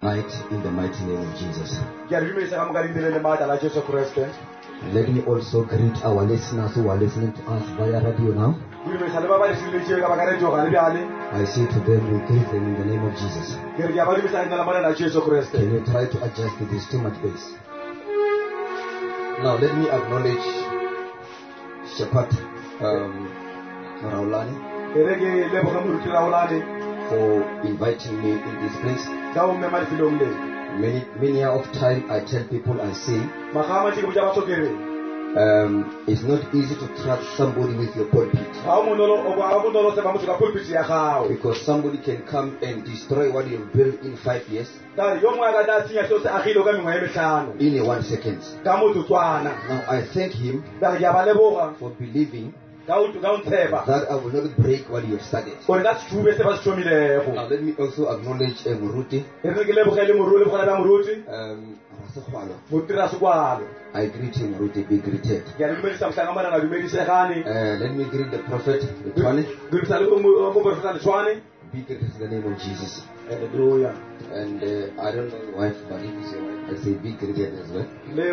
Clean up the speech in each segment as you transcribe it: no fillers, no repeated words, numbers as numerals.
invite in the mighty name of Jesus. I Let me also greet our listeners who are listening to us via radio now. I say to them, we greet them in the name of Jesus. Can you try to adjust it? There's too much bass. Now let me acknowledge Shepherd Raulani for inviting me in this place. Many of time I tell people, I say, it's not easy to trust somebody with your pulpit, because somebody can come and destroy what you've built in 5 years in 1 second. Now I thank him for believing that I will not break what you have started. Now let me also acknowledge Muruti. I greet him, Muruti, be greeted. Let me greet the prophet, Twane. Be greeted in the name of Jesus. Hallelujah. And I don't know your wife, but if it's your wife, I say be greeted as well.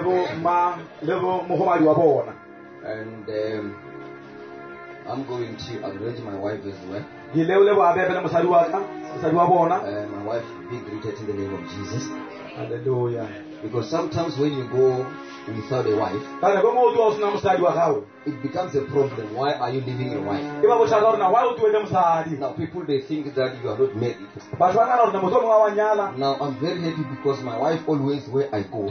And I'm going to acknowledge my wife as well. My wife, be greeted in the name of Jesus. Hallelujah. Because sometimes when you go without a wife, it becomes a problem. Why are you leaving your wife? Now people, they think that you are not married. Now I'm very happy because my wife always, where I go,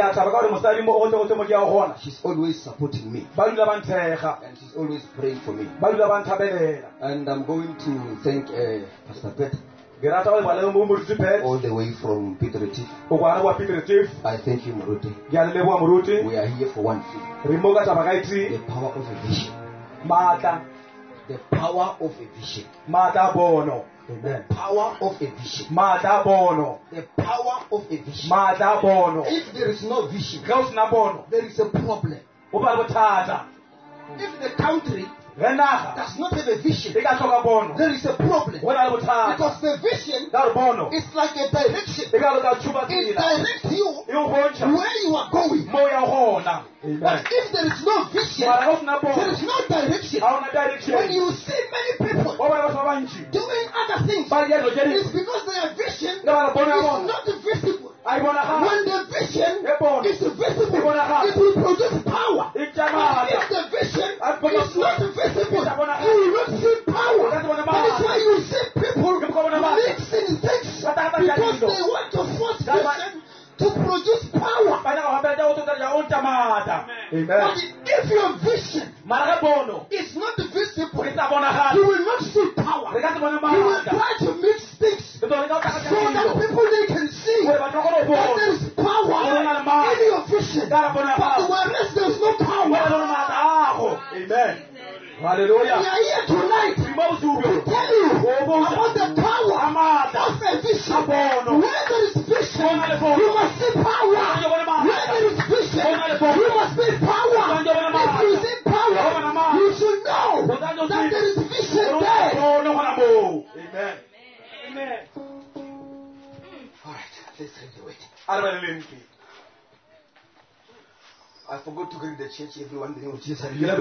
she's always supporting me, and she's always praying for me. And I'm going to thank Pastor Pet, all the way from Peter Retief. I thank you, Muruti. We are here for one thing: the power of a vision. The power of a vision. The power of a vision. The power of a vision. If there is no vision, there is a problem. If the country does not have a vision, there is a problem. Because the vision is like a direction. It directs you where you are going. But if there is no vision, there is no direction. When you see many people doing other things, it's because their vision is not visible. When the vision is visible, it will produce power. If the vision is not visible, you will not see power. That is why you see people mixing things, because they want to force vision to produce power. Amen. But if your vision is not visible, you will not see power. You will try to mix things so that people, they can see that there is power in your vision. But whereas there is no power. Amen. Hallelujah. We are here tonight to tell you about the power of a vision. Where there is vision, you must see power. Where there is vision, you must see power. If you see power, you should know that there is vision there. Amen. Amen. Alright, let's read the word. I forgot to greet the church, everyone, in the name of Jesus. Alright.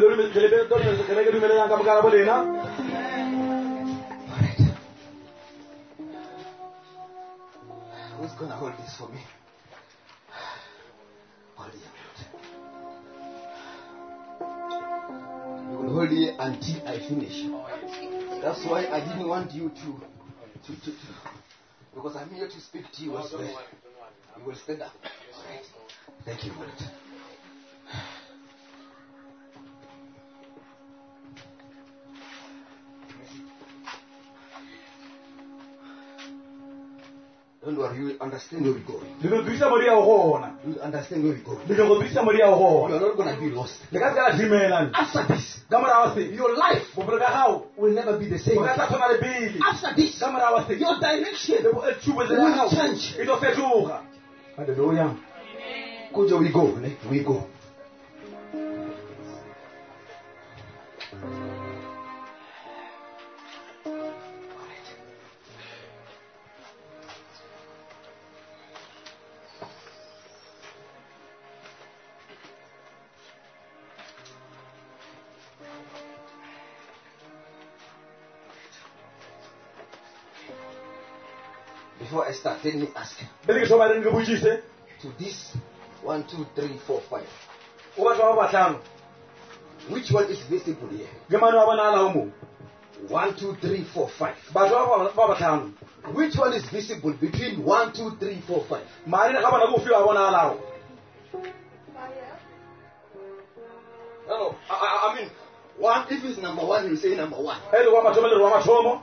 Who's going to hold this for me? Hold it. You will hold it until I finish. That's why I didn't want you to because I'm here to speak to you as well. You will stand up. Alright. Thank you, Lord. Don't worry, you will understand where we're going. You will understand where we're going. You are not going to be lost. After this, your life will never be the same. After this, your direction will change. Hallelujah. Kuja, we go. We go. Before I start, let me ask. Bele ke shoba re nge botšise. To this 1, 2, 3, 4, 5. O batho ba batlhano. Which one is visible here? Ke mane wa bonala o mo. 1, 2, 3, 4, 5. Batho ba batlhano. Which one is visible between 1, 2, 3, 4, 5? Mane ga bona go fiwa bonala o. No, I mean, one. If it's number 1, you say number 1. Ele wa mathomo le wa mathomo.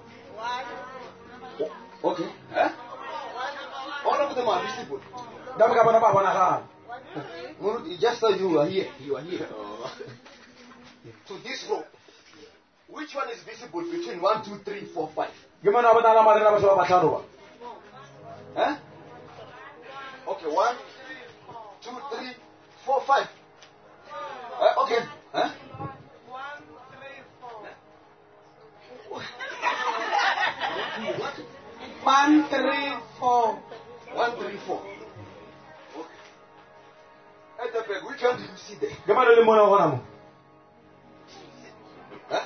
Okay. Huh? All of them are visible. Dame ka bona ba bonagala. Just so you are here. You are here. To this row. Which one is visible between 1, 2, 3, 4, 5? Ke mane wa bonala mare ra batho ba batlhano ba. Huh? Okay, 1, 2, 3, 4, 5. Okay. Huh? 1, 3, 4. 1, 3, 4. Okay. At the back, which one do you see there? Ke mane le mona gona mo. Huh?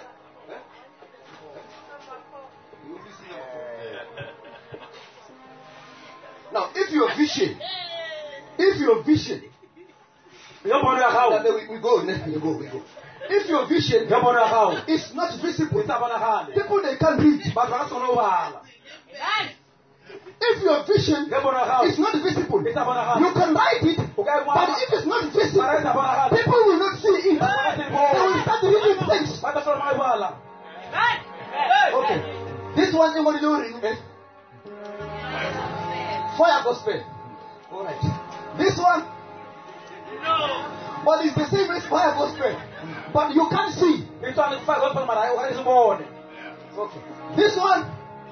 You will see number 4. Now, if your vision, Yo bona ga o. we go. If your vision Ke bona ga o. is not visible, Tsa bonagale. people they can't read. Batho ba tsona o bala. If your vision Ke bona ga o. is not visible, Tsa bonagale. you can write it, O ka but ngwa. if it's not visible, Mara tsa bonagale. people will not see it. They will start reading things. Batho ba tsona o bala. Okay. This one is what you read. Fire gospel. All right. This one. But it's the same as fire gospel. But you can't see. Ke tswana ke fa go tsona mara o ga se bone. Okay. This one.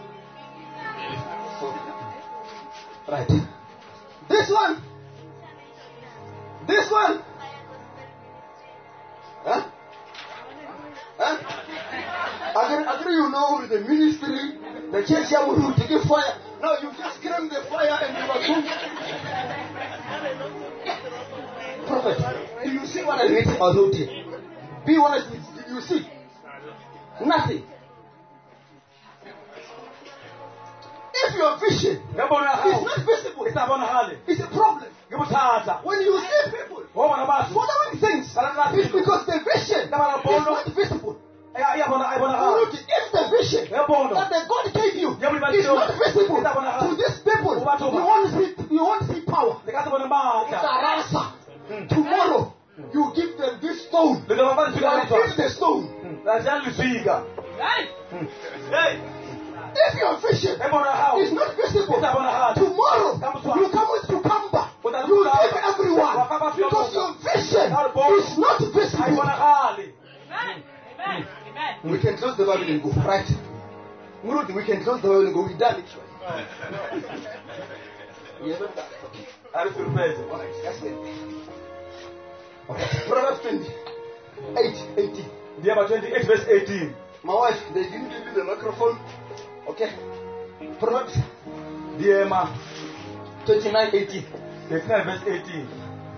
Right. This one. This one. Huh? Agree you know the ministry, the church here will take fire. No, you just scream the fire and you are too. Prophet, do you see what I read about here? Be honest with you. Do you see? Nothing. If your vision Ke bona ga is o. not visible, Tsa bonagale. it's a problem. Ke bothata. When you see people Go bona batho. following things, it's because the vision is not visible. Ya bona ai bonagala. If the vision Ke bona. that the God gave you is not visible to these people, you won't see power. Le ka se bone It's matla. a ransom. Tomorrow, you give them this stone. Le ba ba You tsika will give the stone. La jang le swika. If your vision Ke bona ga o. is not visible, Tsa bonagala. tomorrow you come with cucumber. You give everyone because your vision is not Ai visible. bonagale. We can close the Bible and go, right? Muruti, we can close the Bible and go. We done it. We haven't done it. Okay. Ari surprise. All right, that's it. Okay. Proverbs 28:18. Ndiye 28 verse 18. My wife, they didn't give you the microphone. Okay. Proverbs Ndiye 29:18. 29 verse 18.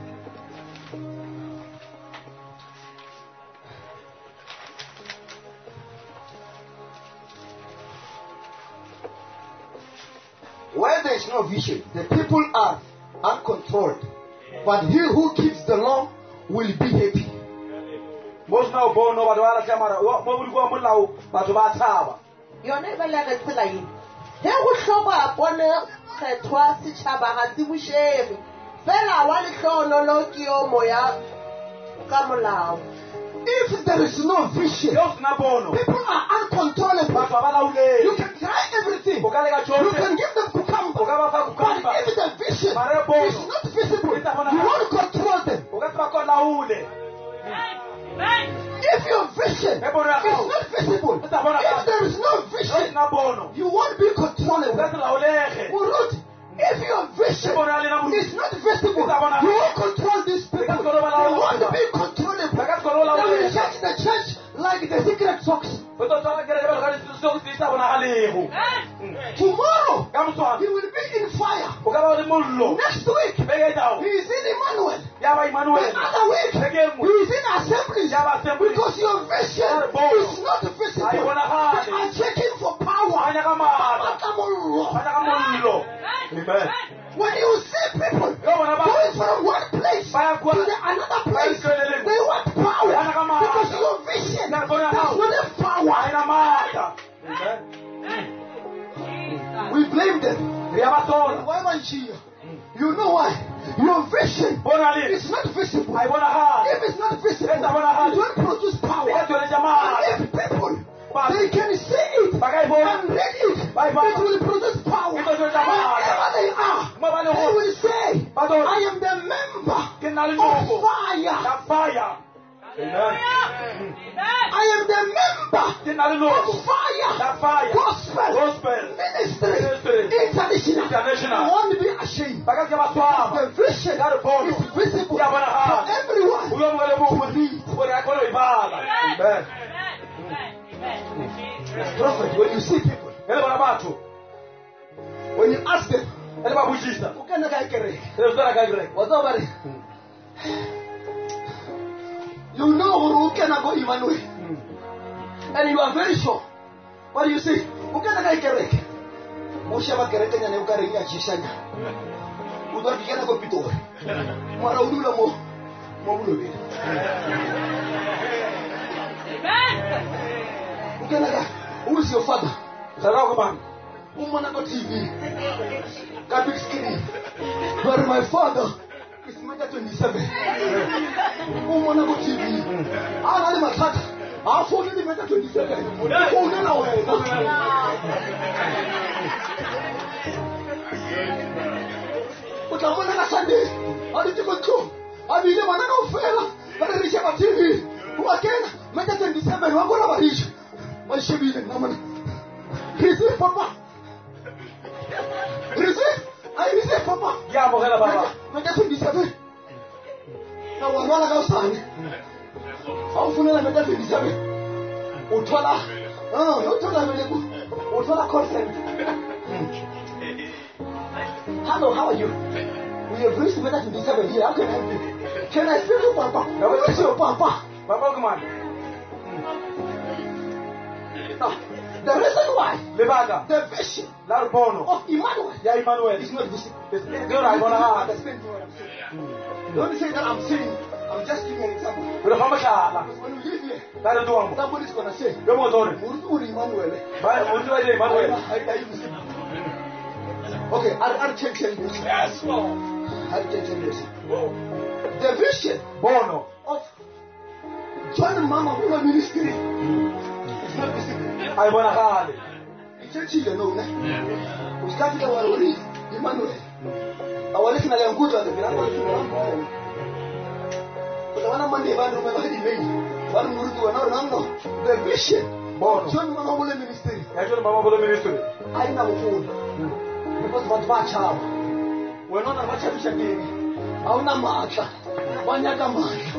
Where there is no vision, the people are uncontrolled. But he who keeps the law will be happy. Most now born over the other camera. What will go on now? But to Batava. Yona e ba le re tsela eng. He go hloka bone kgethwa setšhaba ga se bušege. Fela wa lehlohonolo ke yo moya ka molao. If there is no vision, Yo sna bono. people are uncontrollable. Batho ba balaule. You can try everything. O ka le ka You tšhotle. can give them O cucumber. ka ba fa But kukampa. if the vision Mare bono. is not visible, you won't control them. O ka se ba ko laule. If your vision is not visible, if there is no Yo vision, sna bono. you won't be O ka controllable. se laulege. Urut, if your vision is not visible, you won't control these people. They won't be controllable. They will judge the church like the secret socks. O tlo tsala ke re ba ga se so se sa bona galego. Tomorrow, Ka motswana. he will be in fire. O ka ba le mollo. Next week, Bege tao. he is in Emmanuel. Ya ba The Emmanuel. other week, Bege he nngwe. is in assemblies. Ya ba assembly. Because your vision is not visible. Ai They bonagale. are checking for power. Ba nyaka matla. Makamollo. Ba nyaka mollo. Amen. When you see people going from one place to another place, they want power. Because your vision is not a power. Amen. We blame them. Why am I here? You know why? Your vision is not visible. If it's not visible, it won't produce power. If people, they can see it and read it, it will produce power. Wherever they are, they will say, I am the member of fire. Amen. I am the member of fire. Gospel Ministry International. I want to be ashamed. The vision is visible for everyone to read. Prophet, when you see people, when you ask them, you know who can go Emmanuel. And you are very sure. What do you say? Who can I correct? Mushaba Kerekanya Neukaria Chisanya. Who don't get a go Pitor. Maraudula Mobulu. Who is your father? Zaragoban. Umanago TV. Kabik Skinny. But my father is Mega 27. Umanago TV. I'm Matata. I'll phone you the Mega 27. Oh, no. But I'm on a Sunday. How did you go to? I mean, I'm not a fella. But I reach a TV. Who again? Mega 27. I'm going to reach. My Shabby and Naman. Receive, Papa. Receive. I receive, Papa. Yeah, Baba. Mega 27. Now, I'm going to go stand. How soon am I going to be 27? Utwala. Utwala consent. Hello, how are you? We have reached Mega 27 here. How can I help you? Can I speak to Papa? No, where's your Papa? Papa, come on. Now, the reason why the vision of Emmanuel is not visible. Don't say that I'm saying. I'm just giving an example. Because when you leave here, somebody's going to say, Emmanuel. Okay, I'll change it. Yes, Lord. I'll change it. The vision of John Mama Woman Ministry is not visible. I want to have it. It's a no. We started our worry, Emmanuel. Our listener, I'm good at the but the one Monday, one the vision. John Mama Woman Ministry. I know food. Because what watch out. We're not a much of a baby. Our Namaka. Wanyagamaka.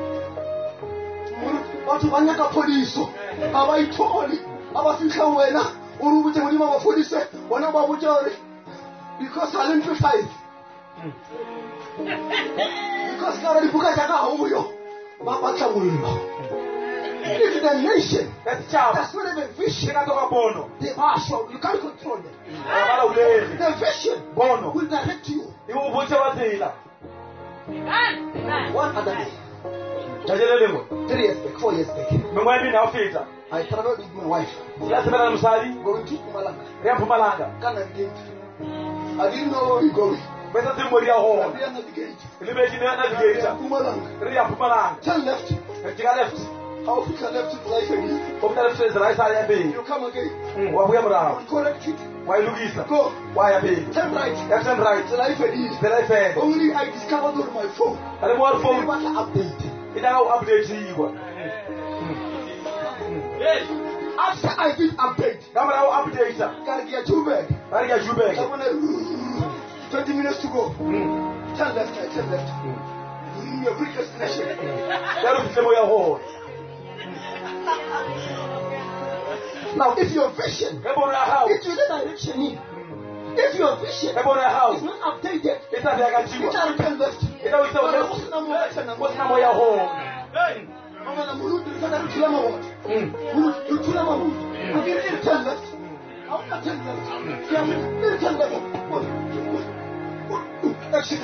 What Wanaka police? How I told you. Abafika wena urubute muri mabafundise wana babujore because I emphasize because God alipuka taka huyo baba chamulimo if the nation that's not even vision they are sure you can't control them the vision will direct you. One other day 3 years back, 4 years back, I traveled with my wife going to Pumalanga. Canada Gate. I didn't know where we going. I navigate. Pumalanga. Turn left. How we can left to life again. You come again. Correct it. Go. Turn right. Turn right. The life again. Only I discovered on my phone. What update? It now updates you. After I did update, I'm now update. Gotta get too bad. 20 minutes to go. Turn left. Your quickest destination. Now, if your vision, it's the direction in. If your vision is not updated, it's not turn left. I'm not telling them. They're telling them. Exit.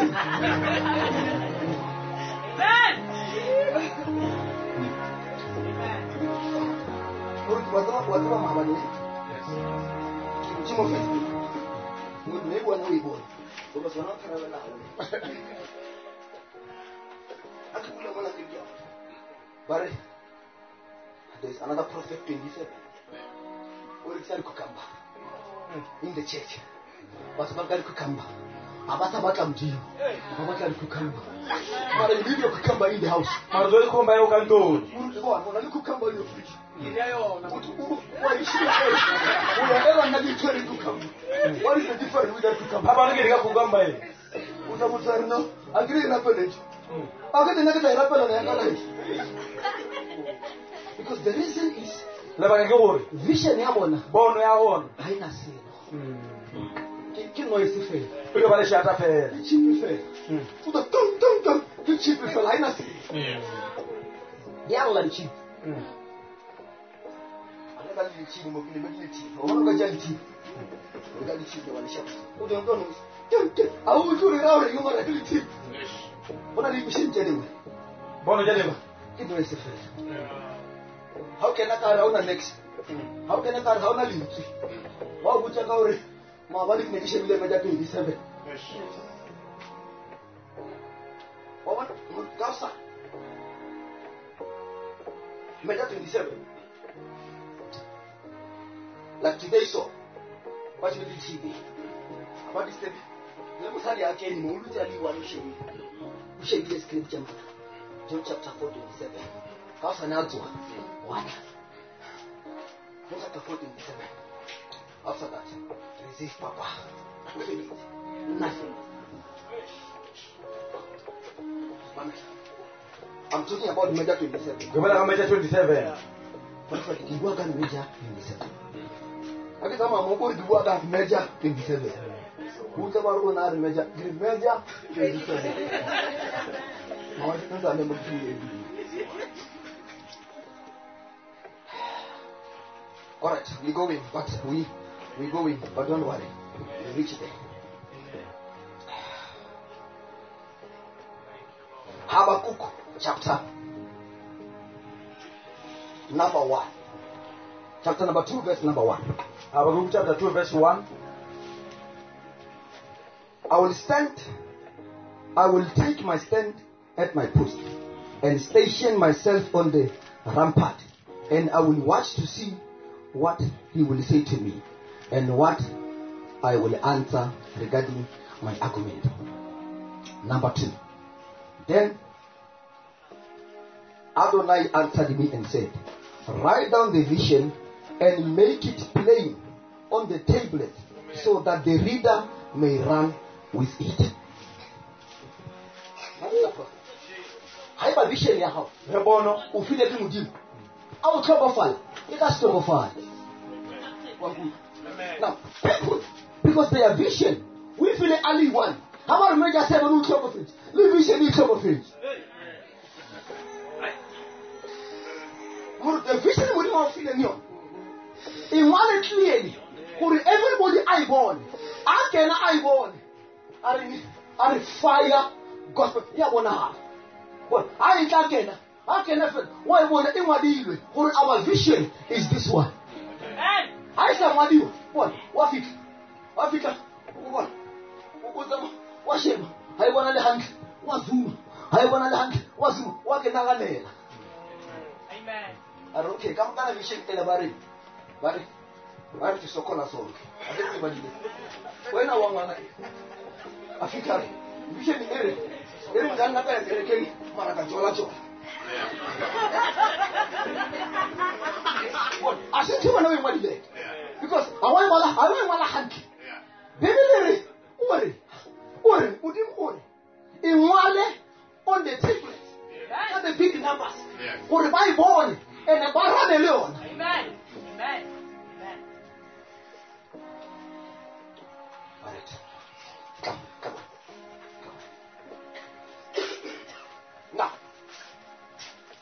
Whatever my money. Jimo Facebook. Maybe one way boy. Because we're not traveling now. But there's another prophet 27. Where is Kukamba? In the church. But Bagari Kukamba. Abata Bakam to you. Abakari Kukamba. But I leave your Kukamba in the house. Marzoli Kumba you can do. When I Kukamba in your fridge. Why is she we are ever not declaring Kukamba. What is the difference with that Kukamba? How about getting a Kukamba? Utamutano, agree in a village. How can the next happen? Because the reason is vision yabona bono yabona haina sino. Kino isife. Uyo bale shata fe. Chipe. Uta tum. Chipe fe haina sino. Yalla chipe. Another chipe mo kile mekile chipe. Ono ga jali chipe. Uga chipe wala shapa. Udo ngono. Awu kuri rawe yuma la kile chipe. Bona li mission jelewe. Bono jelewe. Kino isife. How can I carry on next? How can I carry on a link? What would you go? My body medication will be 27. What would Gausa? Meda 27. Like today, so. What will you see? What is the let me tell you again, we will tell you what we should be a scripture. John chapter 4:27. Gausa now to what? John chapter 4:27. After that, receive Papa. Nothing. I'm talking about Major 27. Major 27. What if you work on Major 27? I guess I'm going to work on Major 27. Who's about one other Major? Major 27. I want to know the number 2. Alright, we go in, but we go in, but don't worry, we reach there. Habakkuk chapter number 1. Chapter number 2, verse number 1. Habakkuk chapter 2, verse 1. I will take my stand at my post and station myself on the rampart, and I will watch to see what he will say to me and what I will answer regarding my argument. Number 2. Then Adonai answered me and said, write down the vision and make it plain on the tablet so that the reader may run with it. Haiba vision ya hao. Rebono. Ufile tu mujibu. Au trouble fall. You can struggle fall. Now, people, because their vision, we feel the only one. How about Major 7 who trouble things? Leave vision, you trouble things. The vision will not feel any. In one clearly, for everybody eyeball, I can eyeball. I fire gospel. Yeah, one half. But I ain't again. I can never. Why would anyone for our vision is this one? I said, what do you? What it? What it? What shame? I want to hand. What zoom? I want to hand. What zoom? What can I do? Amen. Okay, come on, vision tell about it. But I to Sokola soul. I don't know when I want Africa, vision in Eric. Eric done not better. Eric, Maracatola. I said, you know what it because I want a hand. Baby, worry. In Wale on the tablet, not the big numbers. For the Bible and the Barra alone. Amen. Alright. Come on. Now,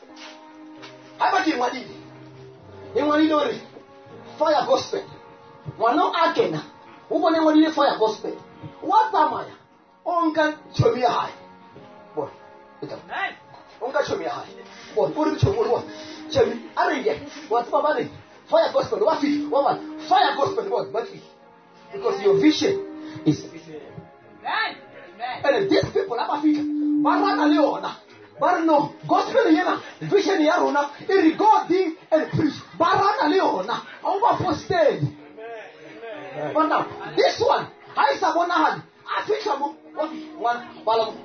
how about you, Madidi? You want to know fire gospel. ngwana a kena o bone ngwadile fire gospel wa tsamaya o nka tšhomi ya hae bona o nka tšhomi ya hae bona o re tšhomi o re bona tšhomi a re ye wa tseba ba reng fire gospel wa fihla wa bona fire gospel bona ba fihla because your vision is and these people ba fihla ba rana le yona ba re no gospel yena vision ya rona e re go ding and preach ba rana le yona a o ba posted. But now, this one, how is a bonahad? I think I'm one balam.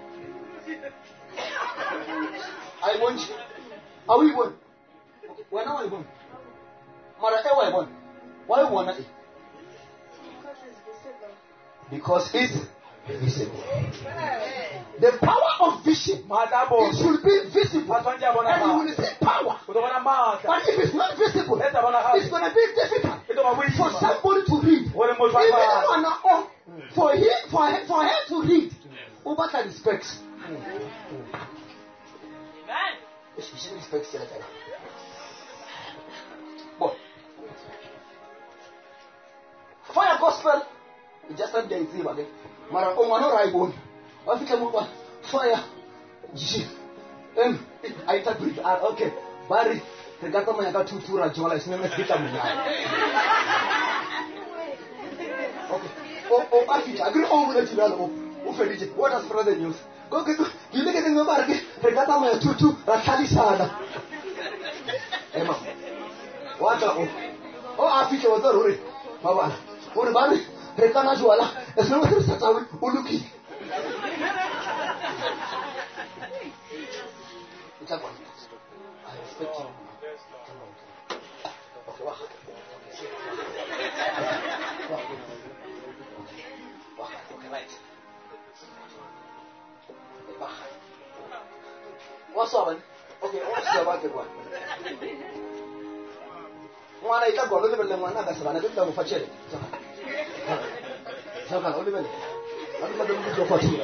I want you. Are we one? When are we one? Mara, I want. Why one? Because it's visible. The power of vision, it should be visible. And you will see power. But if it's not visible, it's going to be difficult for somebody to read. Even for her to read, over the specs. She respects the other. But fire gospel, it just not the thing again. Mara omano raibon. Afika mwa fire. I interpret. Okay. Bari regata manyaka tutura jola isineme kita mnyaya. Okay. Oh, afika. Agree on with the children. Ufedije. What has further news? Go get you look at the number. Regata manya tutu rakali sana. Emma. What oh afika wazaruri. Baba. Uri bari rekana jola. Isineme kita satawi uluki. I respect you. Okay, walk. Okay, right. What's up, man? Okay, what's about the one? One I got a little bit one other one. I don't know for cherry. So, only minute. I'm not going to go for you.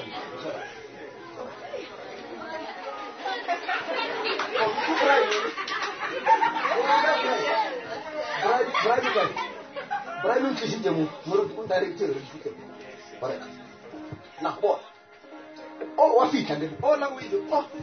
Brian Kishijemu, Murukun director. Now, what? Oh, what feet can do? Oh, now we do. Oh,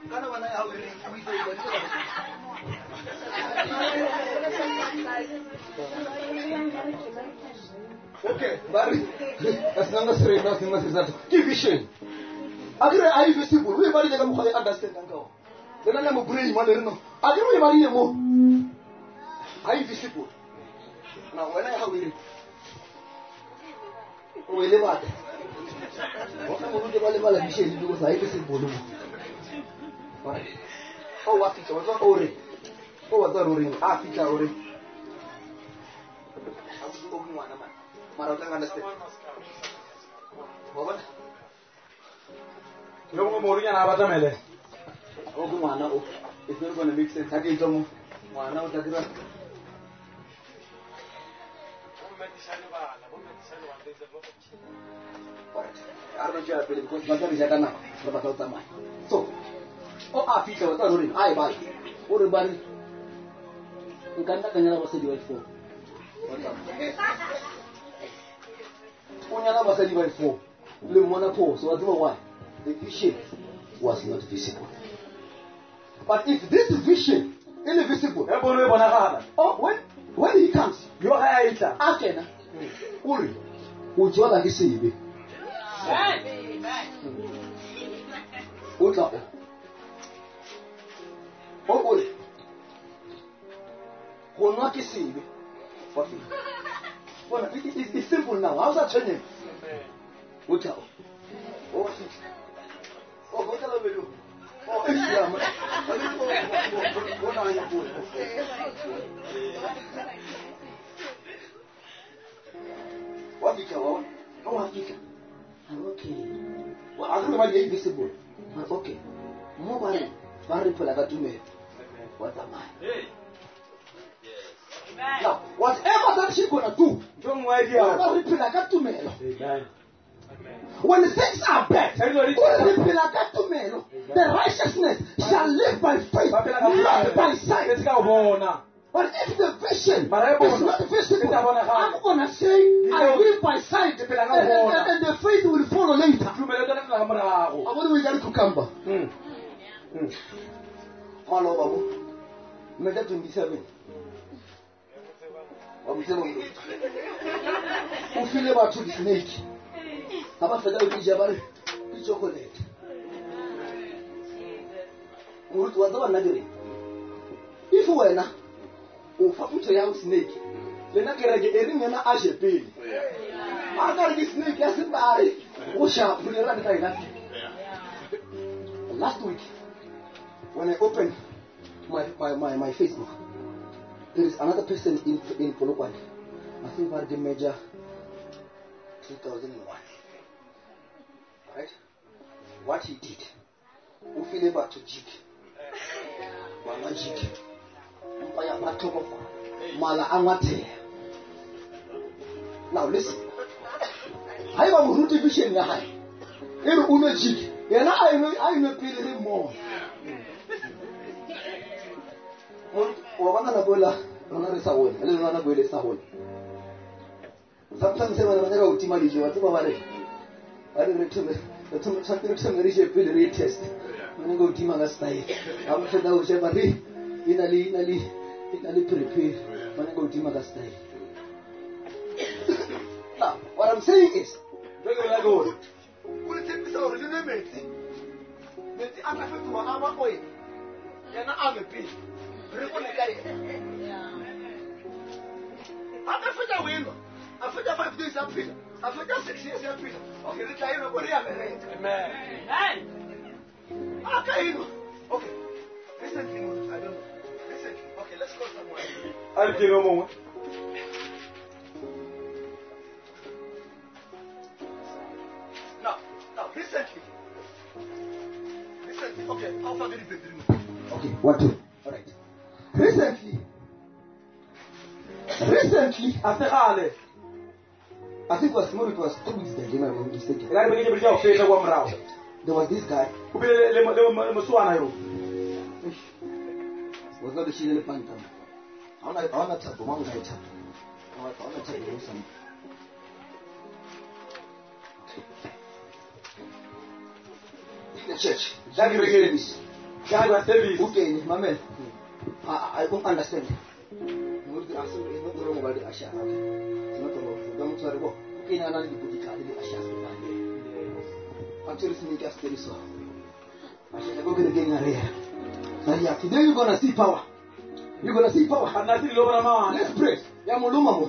okay, Barry, that's not necessary. Nothing much is that. Give vision. Agree, I use people. We body them understand and go. Then I'm a brain mother. No, I don't know anymore. I use people. Now, when I have it, we live at. What am I going to do about vision? Because I use people. Oh, what is what? Oh, what's the ring? Ah, teacher, ring. I'm talking one man. Marotan understand. What? Yung umuri niya nabata mele. Oh, kumana oh. It's not going to make sense. Hagi ito mo. Kumana oh, tagira. Arno siya pili because magari siya kana. Napataw tama. So, oh afika wata rin. Ay ba. Uri bari. Ang ganda kanya na basta diwai 4. Unya na basta diwai 4. Limona po. So what's why? The vision was not visible. But if this vision is visible, oh, when he comes, you are Akena, Uri, Ujola Hisibi. Uta. Oh, Uri. Honaki Sibi. Well, it's simple now. How's that training? Uta. Oh, what can I do? Oh, Islam. What are you doing? What did you want? Oh, I think. Okay. Well, I don't know why you're invisible. Okay. Mobile. Very polygamy. What am I? Now, whatever that she's gonna do, when things are bad, the righteousness shall live by faith, not by sight. But if the vision is Marebo, not visible, itabonakala. I'm going to say I live by sight, and the faith will follow later. tumelo tla tla morago. I want to get cucumber. Hello, Babu. Mega 27. Babu, who feel about to the snake? How about the Jabari? Chocolate. If we na o faputo ya snake le na kerege eringa na ashe pili aka ri snake ya sibai o sharp le ra ka ina. Last week when I opened my Facebook, there is another person in Polokwane. I think by the major 2001. Right? What he did, who feel about to jig. Mama jig. Mpaya batokofa. Mala angwate. Now listen. I am rooted vision ya hai. Ero uno jig. Yana I know pili more. Wabana na bola, wana resa woni. Ele wana bola sa woni. Sometimes when I go to my lijo, watu babare. I don't know. Something reach a field retest. When I go to my stay, I'm for those every inali prepare. When I go to my stay. Now, what I'm saying is, go. We'll take this out of the limit. I'm not to my way. You're not on the piece. I'm not for the window. I'm for the 5 days up here. I'm for the 6 years up here. Okay, let's try to go there. Amen. Okay. Okay. Listen to me. I don't know. Listen. Okay, let's go somewhere. I'll give you a moment. Now, recently. Okay, how far did you bedroom? Okay, 1, 2. All right. Recently, after all, I think it was 2 weeks ago, if I'm not mistaken. There was this guy. Was not the Chile Phantom. I want to tap one guy. I want to tell you something. The church. Okay, Mamel. I don't understand. It's not wrong about the Asha. It's not wrong. Don't worry about it. Okay, now I'm going to put the Asha. I'm just listening to the story. I said, I'm going to get in area. Today you're going to see power. You're going to see power. Let's pray. I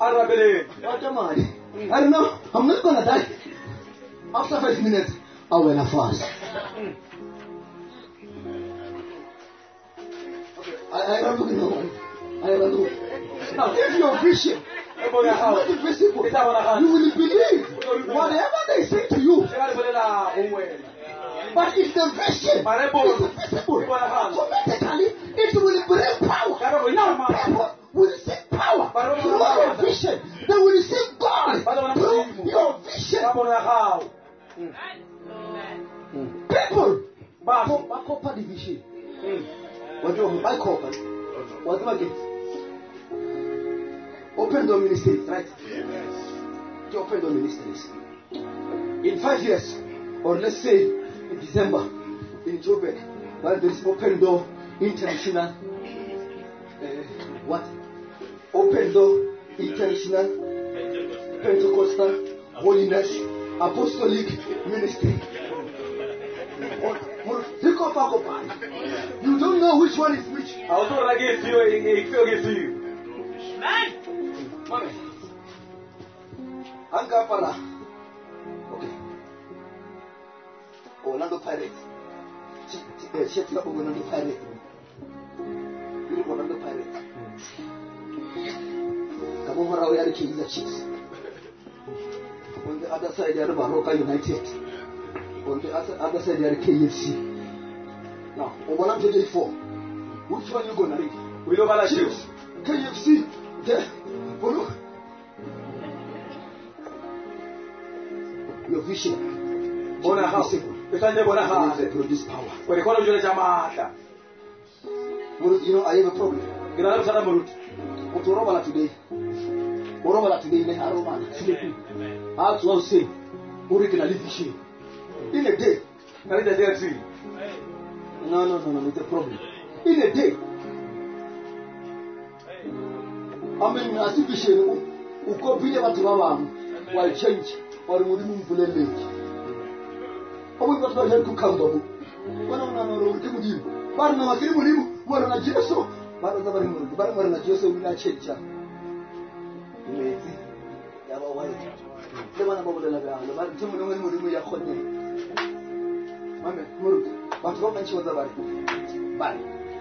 don't know. I'm not going to die. After 5 minutes, I will fast. I don't know. I don't know. Now, if your vision is not invisible, you will believe whatever they say to you. But if the vision is visible, automatically it will bring power. Now, people will receive power through your vision. They will receive God through your vision. People, Bakopa division. What do you buy Copa? What do I get? Open door ministries, right? To open door ministries. In 5 years, or let's say in December, in Joburg, while there is open door international, open door international Pentecostal holiness apostolic ministry. You don't know which one is which. I was told against you, it fell against you. Mommy. Ankapala. Okay. Orlando Pirates. Shit up Orlando Pirates. Beautiful Orlando Pirates. Come over our other Kaizer Chiefs. On the other side, there are Baroka United. On the other side, there are KFC. Now, Obalam 24. Which one you gonna read? We don't like Chiefs. KFC. There. Follow. Your vision. Bona house. Produce power. You know, I have a problem. ke na le bothata moruti motho o robala today o robala today le ha robala sleeping ha tswa o se o re ke na le vision in a day na le date ya tsi no it's a problem in a day amen as vision o kopile batho ba bang wa change or modimo mpoleletse o bo batho ba le ku khamba bo bona una no ke modimo ba rena makiri modimo bo rena Jesu ba re ba re ba re na Jesu o ila change metsi ya ba wa le bana ba bolela bjang ba ntse mo le modimo ya khone mame moruti batho ba mantsi ba tsa bari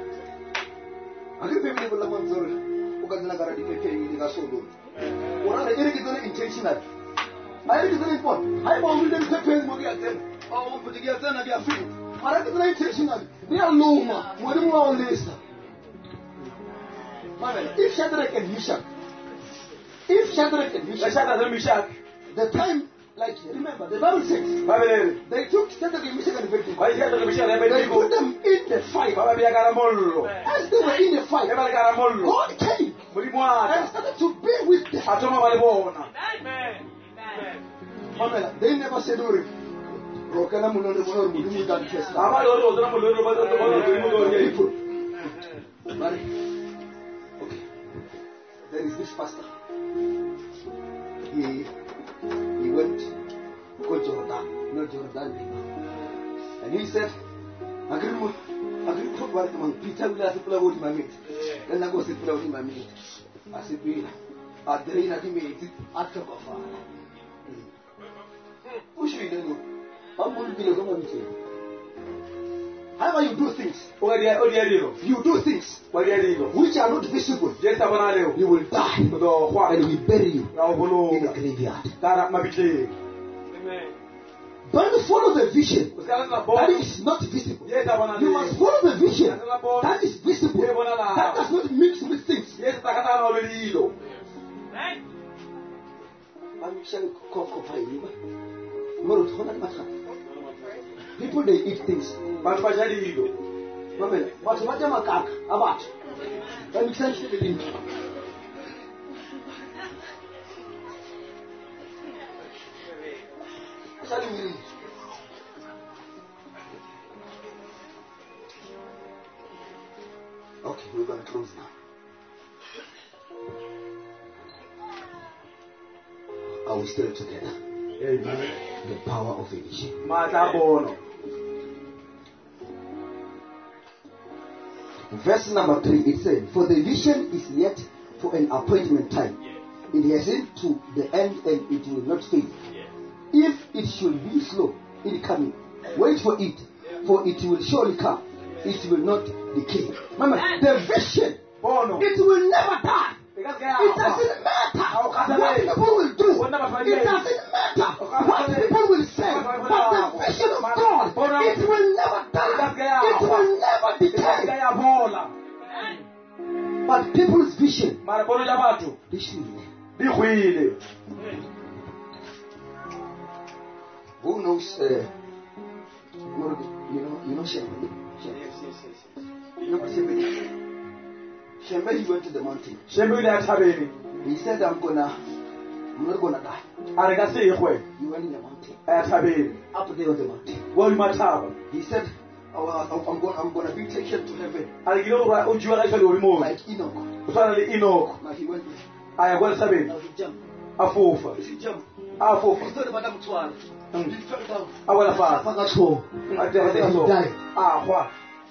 a ke pele bolela mo tsore o ka tsena ka ra dipepe di ka solo o ra re ke tsone intentional a re ke tsone import ha ba o le dipepe mo ke a tsena o mo ke a tsena ke a feel mara ke tsone intentional di a luma modimo wa o lesa mame if Shadrach and Meshach the time, like, remember, the Bible says, they took Shadrach and Meshach and Abednego. They put them in the fire. As they were in the fire, God came and started to be with them. Amen. They never said, okay. There is this pastor. He went to Jordan, not Jordan River. And he said, I agree with what Peter will have to play with my mate. Then I go to play with my mate. I said, I drain at the mate, I took a fire. Who should you know? I'm going to be a woman. However you do things, you do things which are not visible, you will die and we bury you in the graveyard. Don't follow the vision that is not visible. You must follow the vision that is visible, that does not mix with things. People, they eat things. But what am I about? Let me tell you the thing. Okay, we're going to close now. Are we still together? Amen. The power of a vision. Verse number 3, it said, for the vision is yet for an appointment time. It has in to the end and it will not fail. If it should be slow in coming, wait for it, for it will surely come. It will not decay. Remember, the vision, it will never die. It doesn't matter what people will do. It doesn't matter what people will say. But the vision of God, it will never die. It will never decay. But people's vision, who knows? You know Shembe. You know Shembe. Shembe, he went to the mountain. He said, I'm not gonna die. He went in the mountain. Up there on the mountain. He said, I'm gonna be taken to heaven. Like Enoch. Now he went there. Now he jumped. He jumped. He thought about Madame Tuan. He fell down. He died.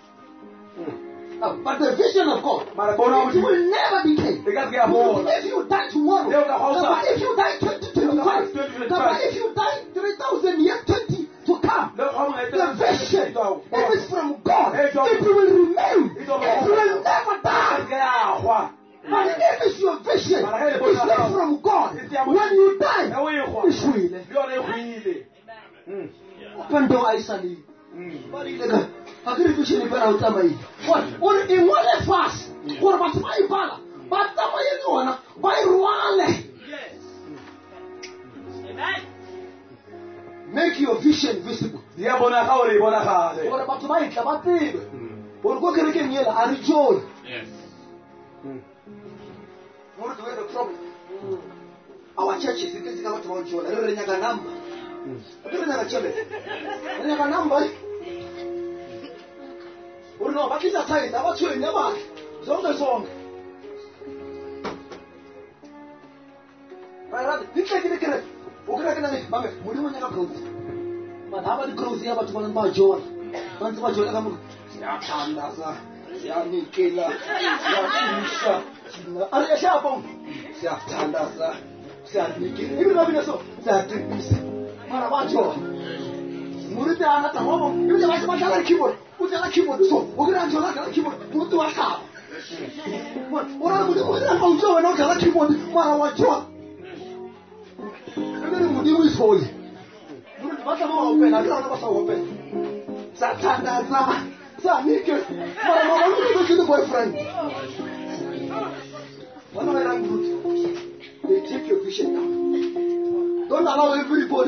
But the vision of God, it will never decay. If you die tomorrow, if you die 2025, if you die 3,000 years, 20 to come, the vision, if it's from God, it will remain. It will never die. But if it's your vision, it's not from God. When you die, it's real. Open door, I say. Agriculture ni para utama hii. What in one fast? What about my bala? But tama yenu wana by ruale. Yes. Amen. Make your vision visible. Dia bona kauri bona kale. What about my tabati? What go kereke nyela arijoy. Yes. What is the problem? Our churches, you can see what one show. They're in a number. They're in a church. They're in a number. Or no, but it's a tight. I want you in the back. Song. You can't get it. We're going to make Mamma. We don't have a clothes. But how about the clothes here about one by John? Once by John, Nikela, Aria Shabon, Saftandaza, Sadniki, even loving us all, that is Maravajo. Murita at the home, you have a keyboard, put a keyboard, so we're going to keyboard, put to a car. What are we doing? I'm so not a keyboard, Maravajo. I'm going to for you. What am I open? I don't know what's open. Satandaza. They take your vision now. Don't allow everybody.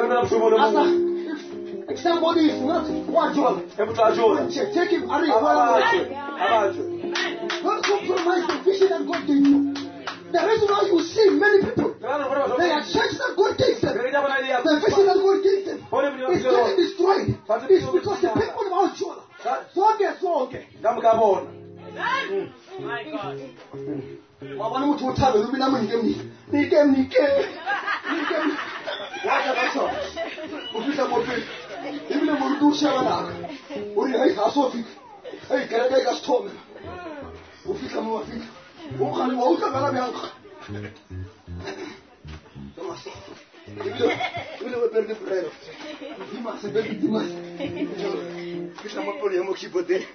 If somebody is not one job, take him. Don't compromise the vision that God gave you. The reason why you see many people, they are churches that God gave them. The vision that God gave them is getting destroyed. It's because the people of our church. So okay. My God. Mama mtu utalo rubi na mwenye nike. Wacha basa. Ukita mope. Ibile murudusha wana. Uri hai hasofi. Hai karega gaston. Ukita mwafika. Ukali wauka kana bianka. Tomasa. Ibile weperde prero. Dimas bebe dimas. Kita mapoli amokibote.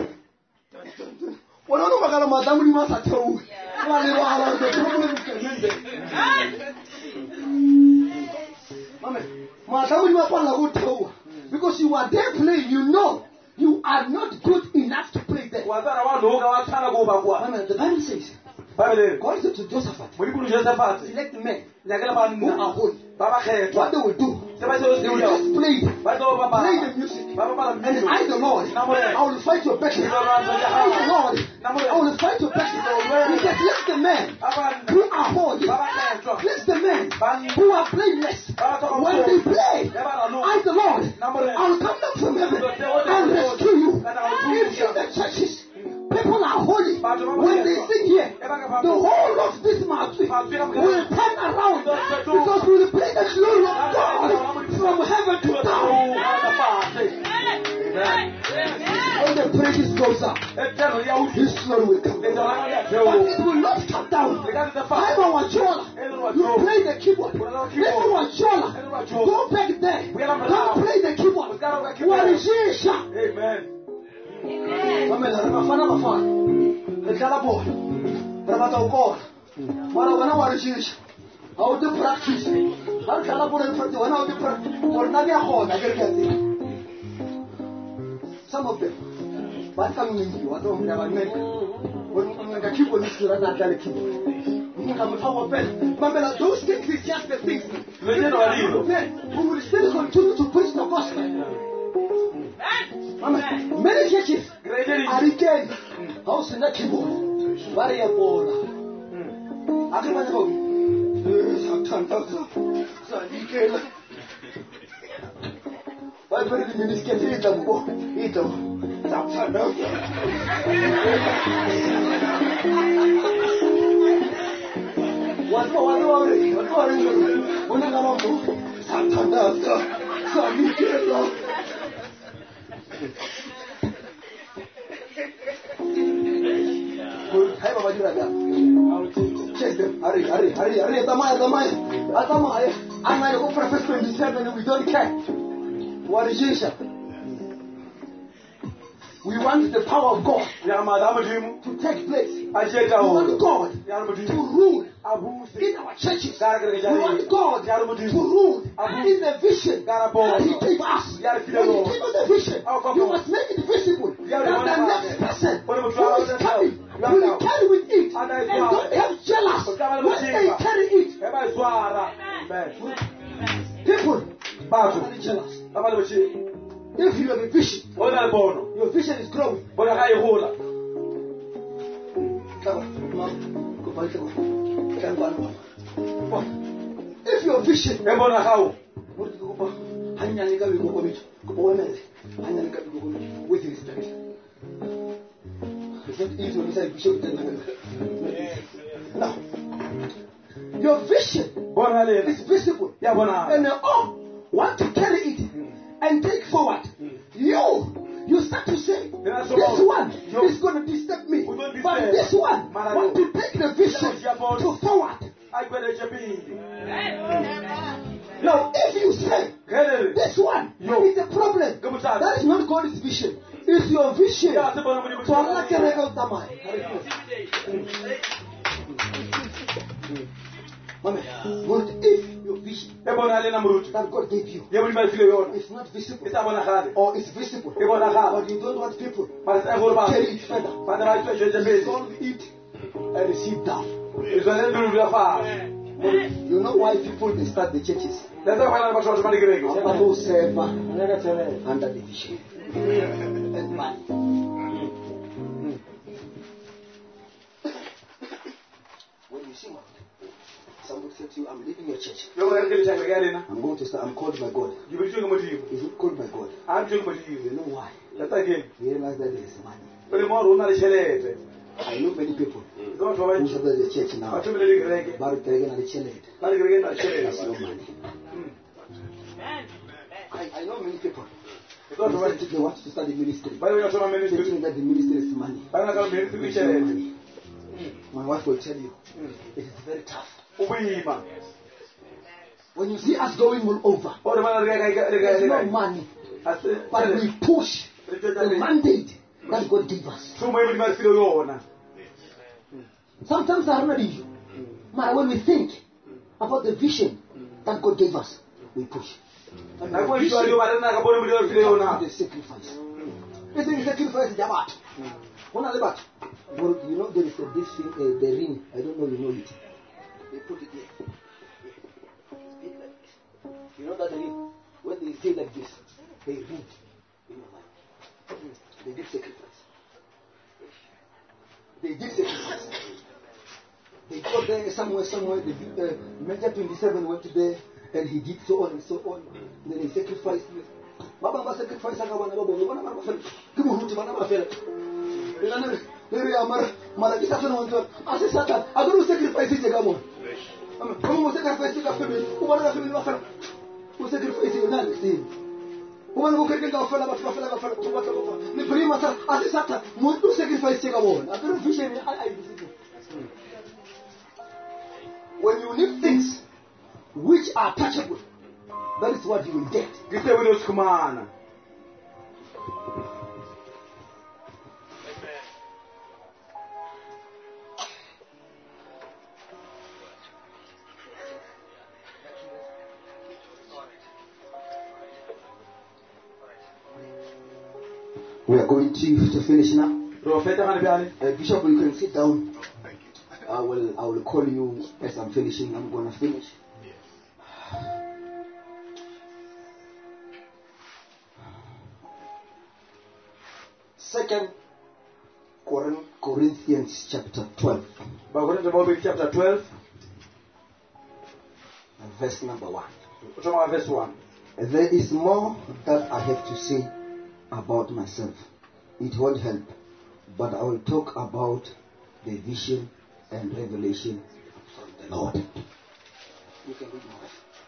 Wala no magala madamu ni masatau. Wale wala the problem kemende. Mama, madamu ni mapala utau. Because you are there playing, you know you are not good enough to play there. Wazara wa ndoga wa tana go bagwa. Mama, the Bible says, God said to Josephat, select men who are holy. What they will do, they will just play the music. And I, the Lord, I will fight your battle. I, the Lord, I will fight your battle. He said, let the men who are holy, let the men who are blameless, when they play, I, the Lord, I will come down from heaven and rescue you. If in the churches, people are holy. When they sing here, the whole of this mountain will turn around because we will play the glory of God from heaven to down. When the praises goes up, His glory will come down. But it will not come down. I'm a wachola. You play the keyboard. If you are chola, go back there. Don't play the keyboard. What is it? Amen. Amela mafana mafana. Lekala bo. Rabata ukor. Mara wana warishish. How to practice. Har kala bo en practice. Wana how to practice. Korna kya ho na kya. Some of them. But coming in you, I don't have a name. When the keyboard is to run out the keyboard. Those things is just the things. We will still continue to preach the gospel. Many churches are again house in the keyboard. Very bold. Agreement why very the minister eat them go eat them. Hai baba juraga. Check them. Hurry. Atamaya. I'm going to go for 27 and we don't care. What is Jesus? We want the power of God to take place. We want God to rule in our churches. We want God to rule in the vision that He gave us. When He gave us the vision, you must make it visible that the next person who is coming will carry with it. And don't get jealous when they carry it. People are jealous. If you have a vision, your vision is growing. If your vision, with respect. Now, your vision is visible, and all want to carry it and take forward. You start to say, this one is going to disturb me, but this one want to take the vision to forward. Now, if you say this one is a problem, that is not God's vision. It's your vision. But if your vision that God gave you is not visible or it's visible, but you don't want people to carry it further, solve it and sit down. You know why people they start the churches? Under the vision and money. When you see money, somebody said to you, I'm leaving your church. I'm going to start. I'm called by God. Is it called by God? You know why? You realize that there is money. I know many people who serve the church now. But there's no money. I know many people. They want to start the ministry. Thinking that the ministry is money. There's no money. My wife will tell you, it is very tough. When you see us going all over, there's no money. But we push the mandate that God gave us. Sometimes I don't issue. But when we think about the vision that God gave us, we push. The sacrifice. This is sacrifice. You know there is this thing, the ring. I don't know you know it. They put it here. It's big like this. You know that ring? When they say like this, they read in your mind. They did sacrifice. They did sacrifice. They got there somewhere. The Major 27 went there and he did so on and so on. Then he sacrificed. Baba sacrifice. I don't sacrifice it. When you need things which are touchable, that is what you will get. We are going to finish now. Bishop, you can sit down. I will call you as I'm finishing. I'm going to finish. Second Corinthians chapter 12. Chapter 12. Verse number 1. Verse 1. There is more that I have to say about myself. It won't help, but I will talk about the vision and revelation from the Lord. You can read more.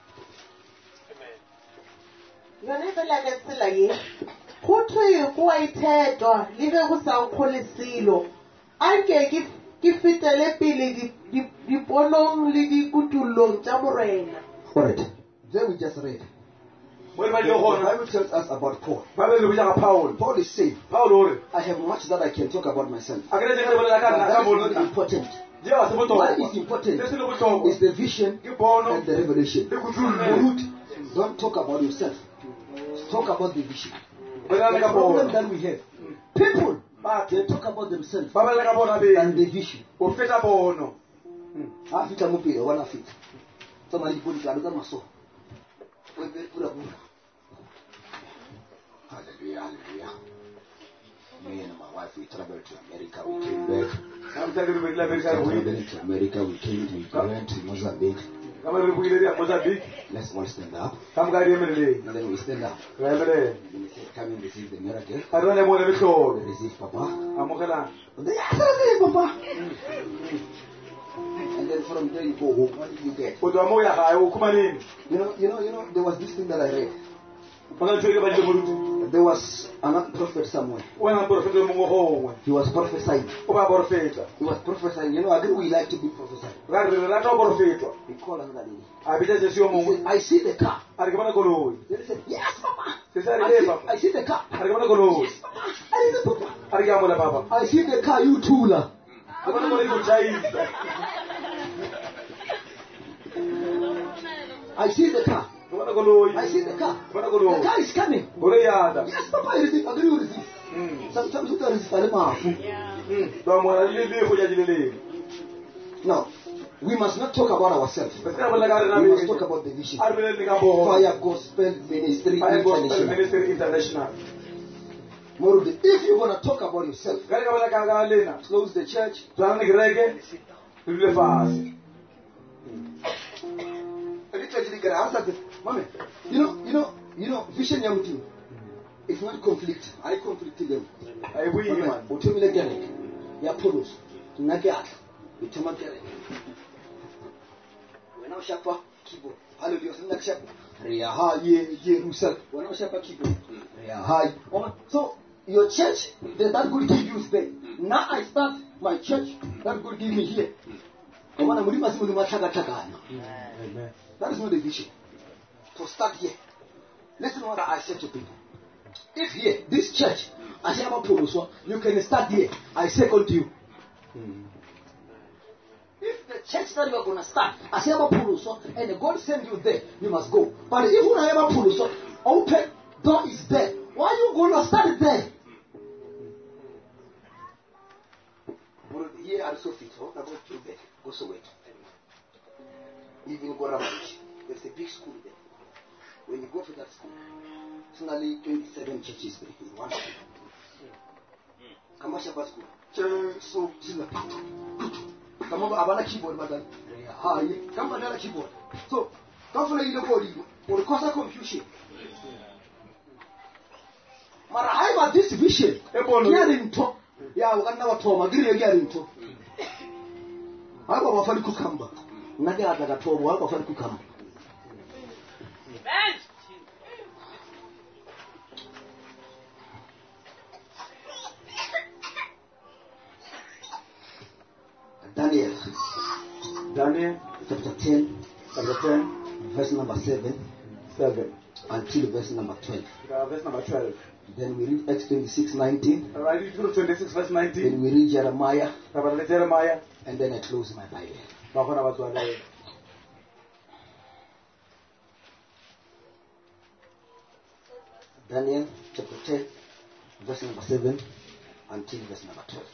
Alright, then we just read. The Bible tells us about Paul. Paul is saying, I have much that I can talk about myself. But that is not important. What is important is the vision and the revelation. Don't talk about yourself. Talk about the vision. The problem that we have, people, they talk about themselves and the vision. Hallelujah, hallelujah. Me and my wife, we traveled to America. We came back. I'm telling you, We traveled to America. We came to went to Mozambique. Let's all stand up. And then we stand up. And then we say, come and receive the miracle. Receive Papa. They receive Papa. And then from there you go home. What did you get? You know, there was this thing that I read. There was another prophet somewhere. He was prophesying. He was prophesying. You know, I agree we like to be prophesying. He called another lady. He said, I see the car. They said, yes, Papa. I see the car. Yes, Papa. I see the Papa. I see the car, you tooler. I see the car. I see the car. The car is coming. Yes, Papa, I receive. Agree with this. Sometimes you can receive. Now, we must not talk about ourselves. We must talk about the vision. Fire Gospel Ministry International. If you're going to talk about yourself, close the church. You know, vision yamutu. It's not conflict. I conflicted them. I will. Utumile gane. Ya polos. Nagat. Utumakere. When I shapa keyboard. Hallelujah. Next shapa. Riyaha ye Jerusalem. When I shapa keyboard. Riyaha. So your church, that good give you space. Now I start my church. That good give me here. Amen. That is not the vision. To start here. Listen to what I said to people. If here, this church, I say about Poloso, you can start here. I second you. If the church that you are going to start, I say about Poloso, and God send you there, you must go. But if you are about Poloso, open door is there. Why are you going to start it there? Here are so fit. Go so wait. Even go around. There's a big school there. When you go to that school, it's only 27 churches there in one school. Kamashaba school. Church, so, come on, Abana keyboard, madam. Come on, another keyboard. So, don't follow your body. Or cause confusion. But I have this vision. Hearing talk. Yeah, we're going to agree again. I go for the cucumber. Naga got told, walk for the cucumber. Daniel chapter 10, verse number 7 until verse number 12. Verse number 12. Then we read Acts 26:19. I read 26 verse 19. Then we read Jeremiah. Jeremiah. And then I close my Bible. Daniel chapter 10, verse number 7 until verse number 12.